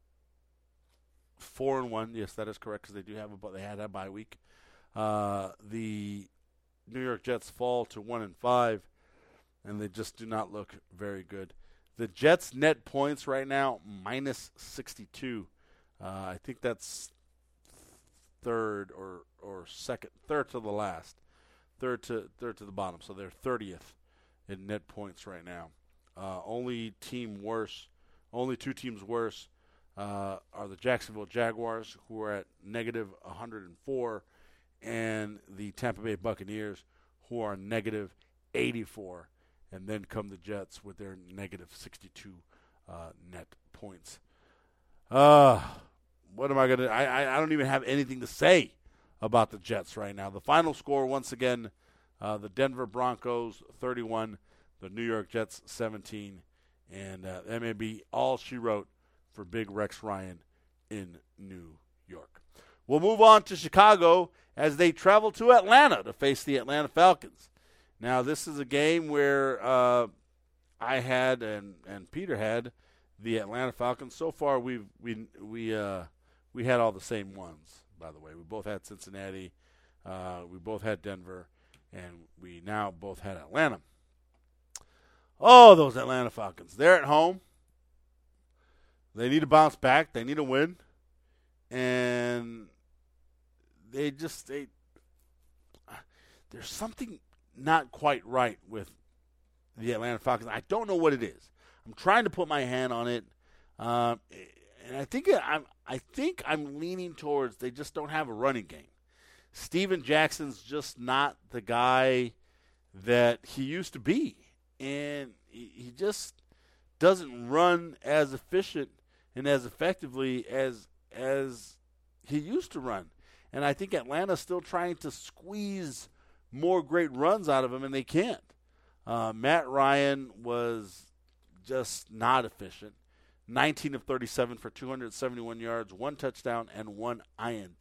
4-1. Yes, that is correct, because they had a bye week. The New York Jets fall to 1-5, and they just do not look very good. The Jets' net points right now minus 62. I think that's third or second, third to the last, third to the bottom. So they're 30th in net points right now. Only two teams worse are the Jacksonville Jaguars, who are at negative 104, and the Tampa Bay Buccaneers, who are negative 84. And then come the Jets with their negative 62 net points. What am I going to – I don't even have anything to say about the Jets right now. The final score, once again, the Denver Broncos 31, the New York Jets 17. And that may be all she wrote for Big Rex Ryan in New York. We'll move on to Chicago as they travel to Atlanta to face the Atlanta Falcons. Now, this is a game where I had and Peter had the Atlanta Falcons. So far, we had all the same ones. By the way, we both had Cincinnati, we both had Denver, and we now both had Atlanta. Oh, those Atlanta Falcons! They're at home. They need to bounce back. They need a win, and there's something not quite right with the Atlanta Falcons. I don't know what it is. I'm trying to put my hand on it, and I think I'm leaning towards they just don't have a running game. Steven Jackson's just not the guy that he used to be, and he just doesn't run as efficient and as effectively as he used to run. And I think Atlanta's still trying to squeeze more great runs out of him, and they can't. Matt Ryan was just not efficient. 19 of 37 for 271 yards, 1 touchdown, and 1 INT.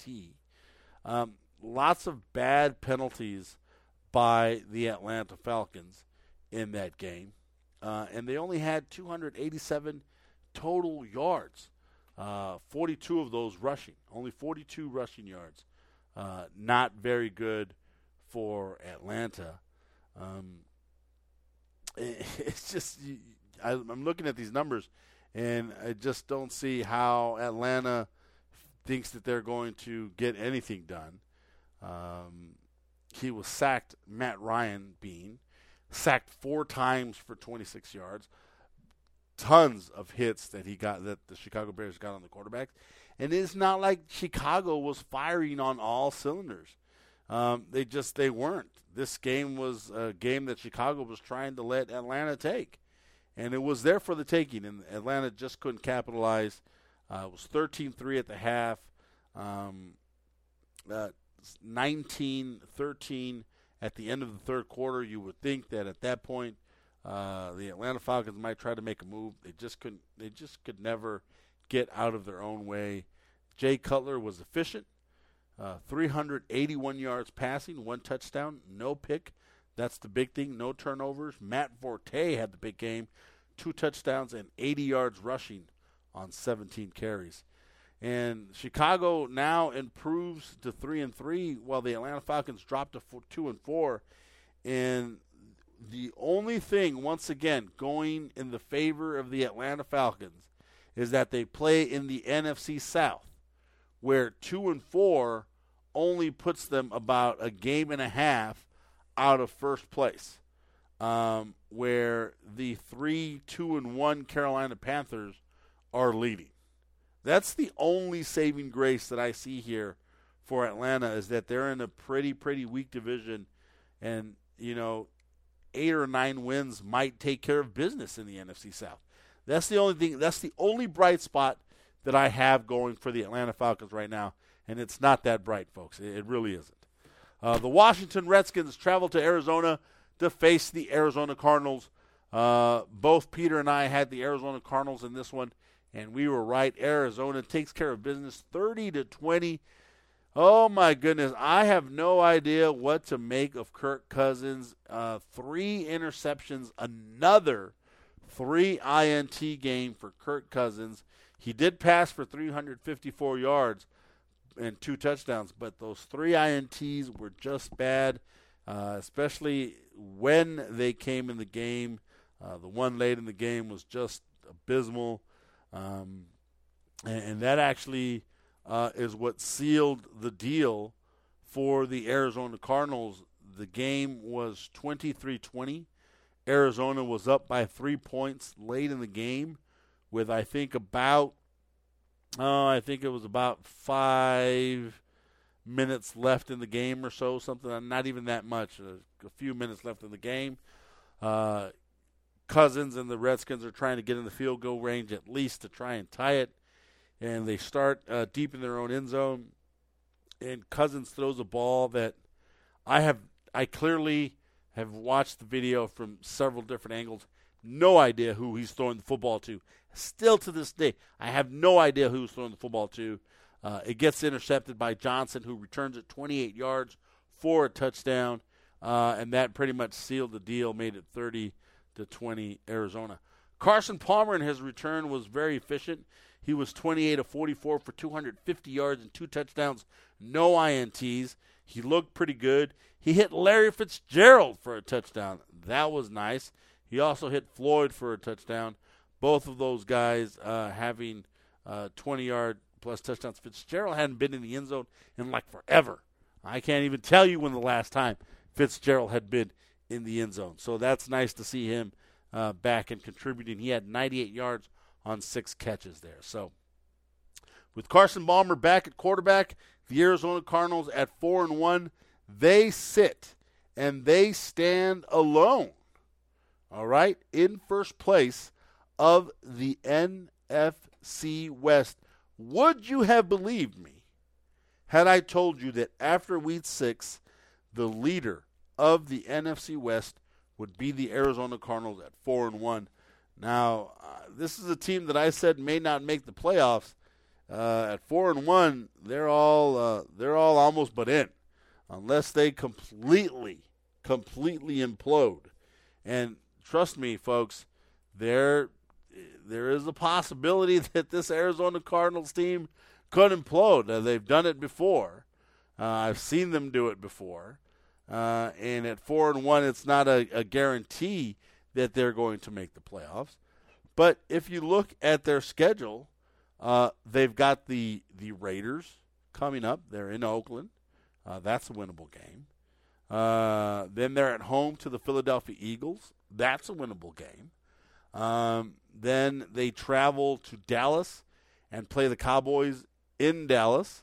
Lots of bad penalties by the Atlanta Falcons in that game. And they only had 287 total yards, 42 of those rushing, only 42 rushing yards. Not very good for Atlanta. It's just I'm looking at these numbers, and I just don't see how Atlanta thinks that they're going to get anything done. He was sacked, Matt Ryan sacked 4 times for 26 yards. Tons of hits that the Chicago Bears got on the quarterbacks. And it's not like Chicago was firing on all cylinders. They weren't. This game was a game that Chicago was trying to let Atlanta take. And it was there for the taking, and Atlanta just couldn't capitalize. It was 13-3 at the half, 19-13 at the end of the third quarter. You would think that at that point the Atlanta Falcons might try to make a move. They just couldn't. They just could never get out of their own way. Jay Cutler was efficient, 381 yards passing, 1 touchdown, no pick. That's the big thing, no turnovers. Matt Forte had the big game, 2 touchdowns and 80 yards rushing on 17 carries. And Chicago now improves to 3-3, while the Atlanta Falcons drop to 2-4. And the only thing, once again, going in the favor of the Atlanta Falcons is that they play in the NFC South, where 2-4 only puts them about a game and a half out of first place, where the 3-2-1 Carolina Panthers are leading. That's the only saving grace that I see here for Atlanta, is that they're in a pretty weak division, and 8 or 9 wins might take care of business in the NFC South. That's the only thing. That's the only bright spot that I have going for the Atlanta Falcons right now, and it's not that bright, folks. It really isn't. The Washington Redskins travel to Arizona to face the Arizona Cardinals. Both Peter and I had the Arizona Cardinals in this one, and we were right. Arizona takes care of business 30-20. Oh, my goodness. I have no idea what to make of Kirk Cousins. 3 interceptions, another 3 INT game for Kirk Cousins. He did pass for 354 yards and 2 touchdowns, but those 3 INTs were just bad, especially when they came in the game. The one late in the game was just abysmal, and that actually is what sealed the deal for the Arizona Cardinals. The game was 23-20. Arizona was up by 3 points late in the game with, I think it was about 5 minutes left in the game or so, something, not even that much, a few minutes left in the game. Cousins and the Redskins are trying to get in the field goal range at least to try and tie it, and they start deep in their own end zone, and Cousins throws a ball that I clearly have watched the video from several different angles. No idea who he's throwing the football to. Still to this day, I have no idea who he's throwing the football to. It gets intercepted by Johnson, who returns it 28 yards for a touchdown. and that pretty much sealed the deal, made it 30-20 Arizona. Carson Palmer in his return was very efficient. He was 28 of 44 for 250 yards and 2 touchdowns, no INTs. He looked pretty good. He hit Larry Fitzgerald for a touchdown. That was nice. He also hit Floyd for a touchdown. Both of those guys having 20-yard plus touchdowns. Fitzgerald hadn't been in the end zone in like forever. I can't even tell you when the last time Fitzgerald had been in the end zone. So that's nice to see him back and contributing. He had 98 yards on 6 catches there. So with Carson Palmer back at quarterback, the Arizona Cardinals at 4-1, they sit and they stand alone, all right, in first place of the NFC West. Would you have believed me had I told you that after Week 6, the leader of the NFC West would be the Arizona Cardinals at 4-1? Now, this is a team that I said may not make the playoffs. At 4-1, they're all almost but in, unless they completely implode. And trust me, folks, there is a possibility that this Arizona Cardinals team could implode. They've done it before. I've seen them do it before. And at 4-1, it's not a guarantee that they're going to make the playoffs. But if you look at their schedule, they've got the Raiders coming up. They're in Oakland. That's a winnable game. Then they're at home to the Philadelphia Eagles. That's a winnable game. Then they travel to Dallas and play the Cowboys in Dallas.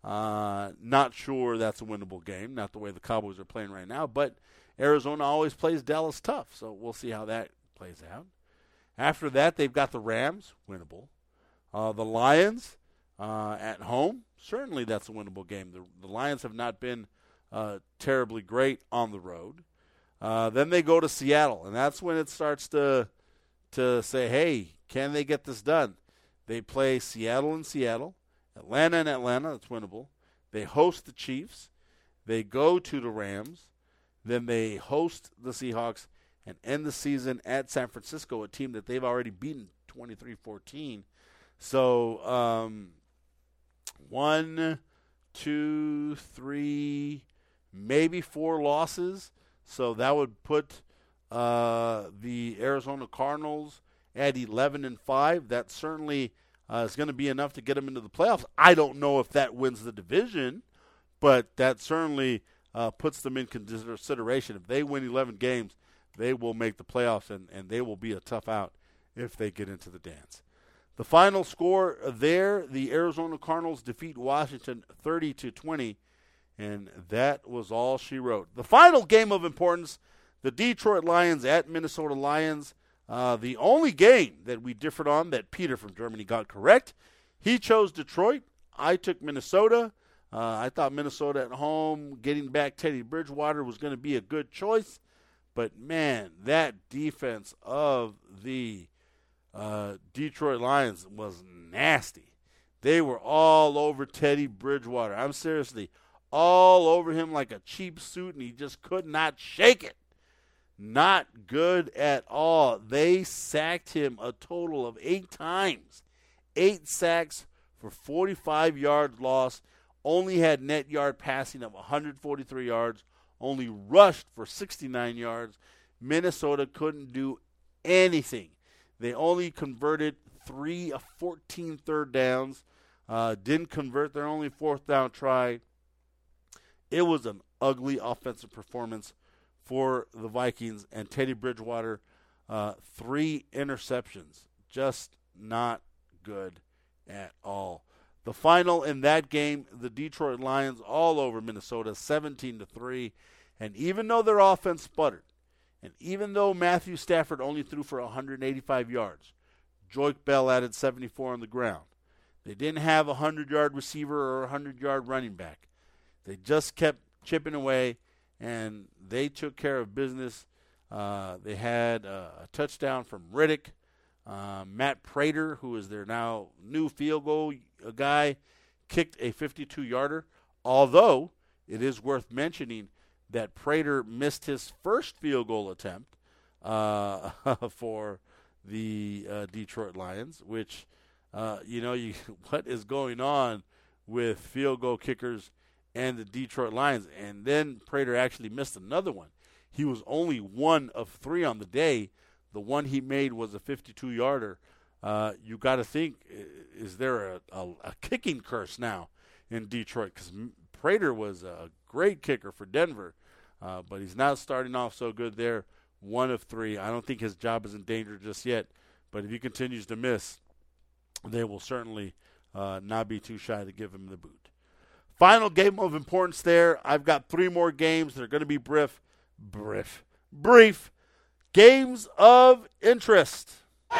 Not sure that's a winnable game, not the way the Cowboys are playing right now, but Arizona always plays Dallas tough, so we'll see how that plays out. After that, they've got the Rams, winnable. The Lions at home, certainly that's a winnable game. The Lions have not been terribly great on the road. Then they go to Seattle, and that's when it starts to say, hey, can they get this done? They play Seattle and Seattle, Atlanta and Atlanta, that's winnable. They host the Chiefs. They go to the Rams. Then they host the Seahawks and end the season at San Francisco, a team that they've already beaten 23-14. So 1, 2, 3, maybe 4 losses. So that would put the Arizona Cardinals at 11-5. That certainly is going to be enough to get them into the playoffs. I don't know if that wins the division, but that certainly puts them in consideration. If they win 11 games, they will make the playoffs, and they will be a tough out if they get into the dance. The final score there, the Arizona Cardinals defeat Washington 30-20, and that was all she wrote. The final game of importance, the Detroit Lions at Minnesota Lions. The only game that we differed on that Peter from Germany got correct. He chose Detroit. I took Minnesota. I thought Minnesota at home, getting back Teddy Bridgewater was going to be a good choice. But, man, that defense of the Detroit Lions was nasty. They were all over Teddy Bridgewater. I'm seriously all over him like a cheap suit, and he just could not shake it. Not good at all. They sacked him a total of 8 times. 8 sacks for 45 yard loss. Only had net yard passing of 143 yards. Only rushed for 69 yards. Minnesota couldn't do anything. They only converted 3 of 14 third downs. Didn't convert their only 4th down try. It was an ugly offensive performance for the Vikings, and Teddy Bridgewater, 3 interceptions. Just not good at all. The final in that game, the Detroit Lions all over Minnesota, 17-3. And even though their offense sputtered, and even though Matthew Stafford only threw for 185 yards, Joique Bell added 74 on the ground. They didn't have a 100-yard receiver or a 100-yard running back. They just kept chipping away, and they took care of business. They had a touchdown from Riddick. Matt Prater, who is their now new field goal guy, kicked a 52-yarder. Although it is worth mentioning that Prater missed his first field goal attempt for the Detroit Lions, which, what is going on with field goal kickers and the Detroit Lions? And then Prater actually missed another one. He was only 1 of 3 on the day. The one he made was a 52-yarder. You got to think, is there a kicking curse now in Detroit? Because Prater was a great kicker for Denver, but he's not starting off so good there. 1 of 3. I don't think his job is in danger just yet, but if he continues to miss, they will certainly not be too shy to give him the boot. Final game of importance there. I've got 3 more games. They're going to be brief. Games of interest.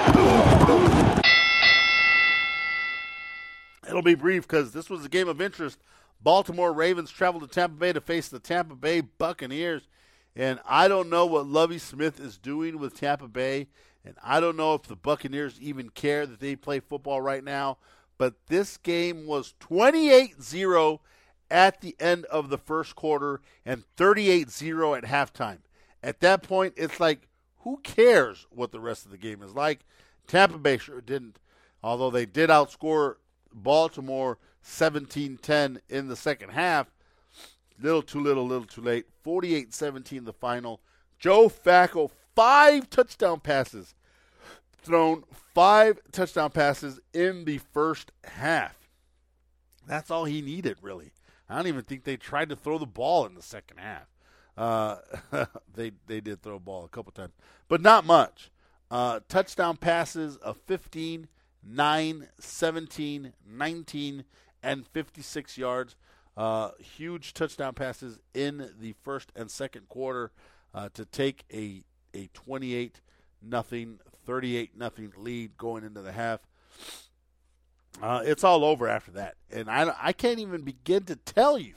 It'll be brief because this was a game of interest. Baltimore Ravens traveled to Tampa Bay to face the Tampa Bay Buccaneers. And I don't know what Lovie Smith is doing with Tampa Bay. And I don't know if the Buccaneers even care that they play football right now. But this game was 28-0 at the end of the first quarter and 38-0 at halftime. At that point, it's like, who cares what the rest of the game is like? Tampa Bay sure didn't, although they did outscore Baltimore 17-10 in the second half. Little too little, little too late. 48-17 the final. Joe Flacco, 5 touchdown passes thrown, 5 touchdown passes in the first half. That's all he needed, really. I don't even think they tried to throw the ball in the second half. They did throw a ball a couple times, but not much. Touchdown passes of 15, 9, 17, 19, and 56 yards. Huge touchdown passes in the first and second quarter to take a 28-0, 38-0 lead going into the half. It's all over after that, and I can't even begin to tell you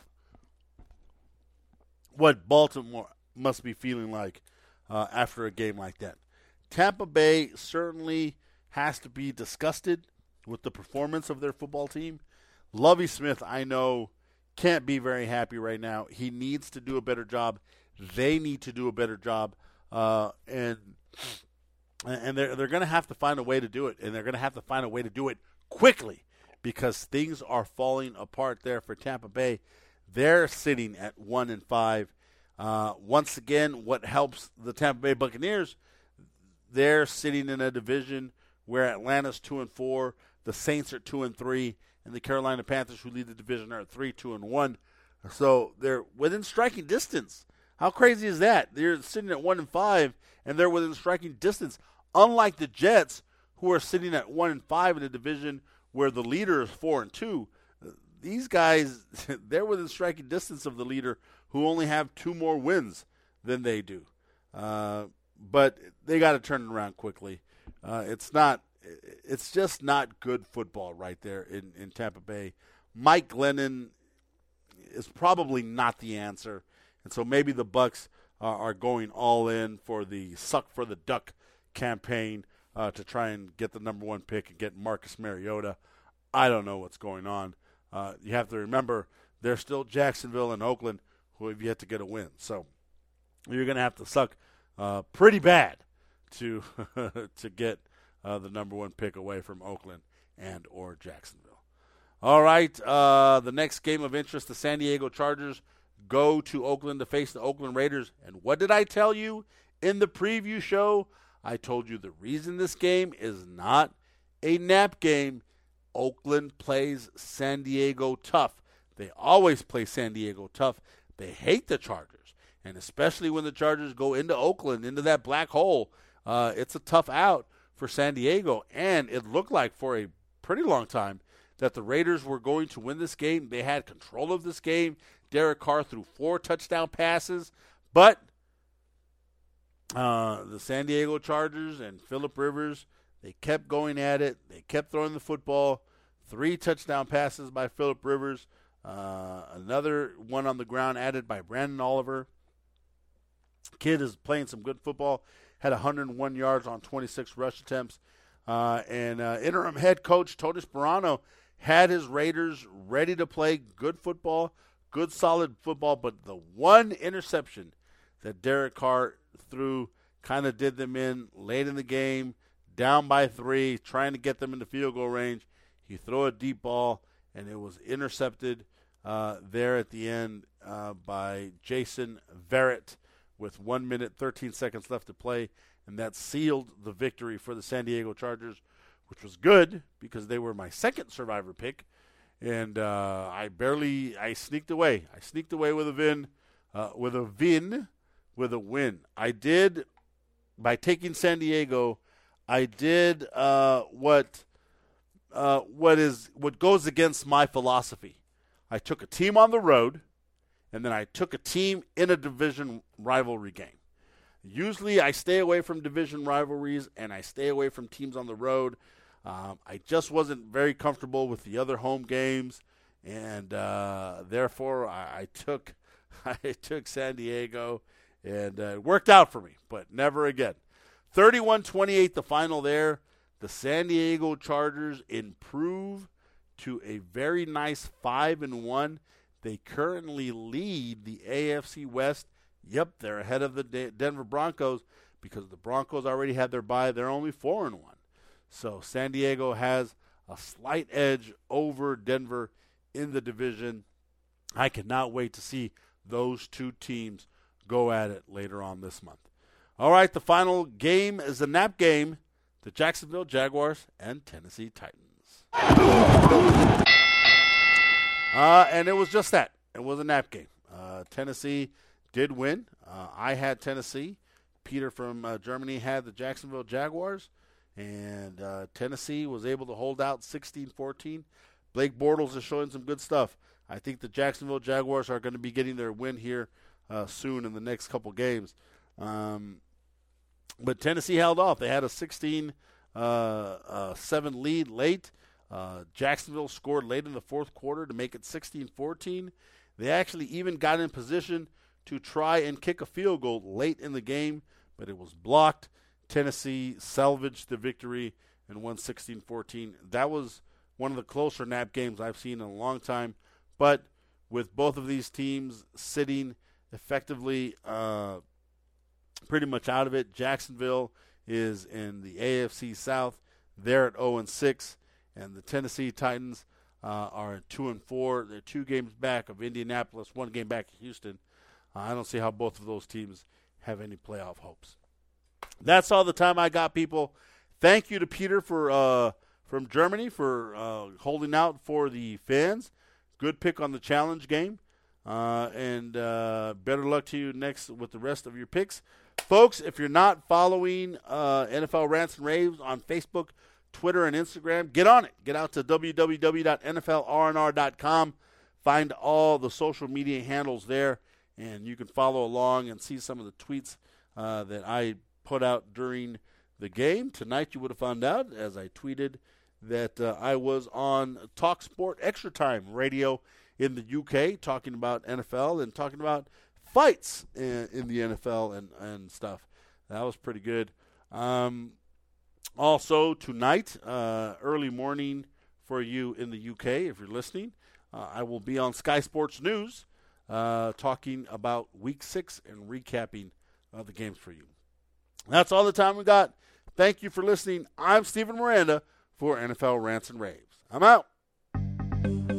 what Baltimore must be feeling like after a game like that. Tampa Bay certainly has to be disgusted with the performance of their football team. Lovie Smith, I know, can't be very happy right now. He needs to do a better job. They need to do a better job, and they're going to have to find a way to do it, and they're going to have to find a way to do it quickly because things are falling apart there for Tampa Bay. They're sitting at 1-5. Once again, what helps the Tampa Bay Buccaneers, they're sitting in a division where Atlanta's 2-4, the Saints are 2-3, and the Carolina Panthers, who lead the division, are at 3-2-1. So they're within striking distance. How crazy is that? They're sitting at 1-5, and they're within striking distance. Unlike the Jets, who are sitting at 1-5 in a division where the leader is 4-2. These guys, they're within striking distance of the leader, who only have 2 more wins than they do. But they got to turn it around quickly. It's just not good football right there in Tampa Bay. Mike Glennon is probably not the answer, and so maybe the Bucs are going all in for the suck for the duck campaign to try and get the number 1 pick and get Marcus Mariota. I don't know what's going on. You have to remember, there's still Jacksonville and Oakland who have yet to get a win. So you're going to have to suck pretty bad to to get the number 1 pick away from Oakland and or Jacksonville. All right, the next game of interest, the San Diego Chargers go to Oakland to face the Oakland Raiders. And what did I tell you in the preview show? I told you the reason this game is not a nap game. Oakland plays San Diego tough. They always play San Diego tough. They hate the Chargers, and especially when the Chargers go into Oakland, into that black hole, it's a tough out for San Diego. And it looked like for a pretty long time that the Raiders were going to win this game. They had control of this game. Derek Carr threw 4 touchdown passes, but the San Diego Chargers and Phillip Rivers, they kept going at it. They kept throwing the football. 3 touchdown passes by Phillip Rivers. Another one on the ground added by Brandon Oliver. Kid is playing some good football. Had 101 yards on 26 rush attempts. And interim head coach Tony Sparano had his Raiders ready to play good football, good, solid football, but the one interception that Derek Carr threw kind of did them in late in the game, down by 3, trying to get them into field goal range. He threw a deep ball, and it was intercepted there at the end by Jason Verrett with 1 minute, 13 seconds left to play, and that sealed the victory for the San Diego Chargers, which was good because they were my second Survivor pick, and I sneaked away. I sneaked away with a win. I did, by taking San Diego, I did what goes against my philosophy. I took a team on the road, and then I took a team in a division rivalry game. Usually I stay away from division rivalries, and I stay away from teams on the road. I just wasn't very comfortable with the other home games, and therefore I took San Diego, and it worked out for me, but never again. 31-28 the final there. The San Diego Chargers improve to a very nice 5-1. They currently lead the AFC West. Yep, they're ahead of the Denver Broncos because the Broncos already had their bye. They're only 4-1. So San Diego has a slight edge over Denver in the division. I cannot wait to see those two teams go at it later on this month. All right, the final game is a nap game. The Jacksonville Jaguars and Tennessee Titans. And it was just that. It was a nap game. Tennessee did win. I had Tennessee. Peter from Germany had the Jacksonville Jaguars. And Tennessee was able to hold out 16-14. Blake Bortles is showing some good stuff. I think the Jacksonville Jaguars are going to be getting their win here soon in the next couple games. But Tennessee held off. They had a 16-7 lead late. Jacksonville scored late in the fourth quarter to make it 16-14. They actually even got in position to try and kick a field goal late in the game, but it was blocked. Tennessee salvaged the victory and won 16-14. That was one of the closer nap games I've seen in a long time. But with both of these teams sitting effectively pretty much out of it, Jacksonville is in the AFC South. They're at 0-6, and the Tennessee Titans are at 2-4. They're 2 games back of Indianapolis, 1 game back of Houston. I don't see how both of those teams have any playoff hopes. That's all the time I got, people. Thank you to Peter from Germany for holding out for the fans. Good pick on the challenge game. And better luck to you next with the rest of your picks. Folks, if you're not following NFL Rants and Raves on Facebook, Twitter, and Instagram, get on it. Get out to www.nflrnr.com. Find all the social media handles there, and you can follow along and see some of the tweets that I put out during the game. Tonight you would have found out, as I tweeted, that I was on TalkSport Extra Time Radio in the UK talking about NFL and talking about fights in the NFL and stuff. That was pretty good. Also, tonight, early morning for you in the UK, if you're listening, I will be on Sky Sports News talking about Week 6 and recapping the games for you. That's all the time we got. Thank you for listening. I'm Steven Miranda for NFL Rants and Raves. I'm out.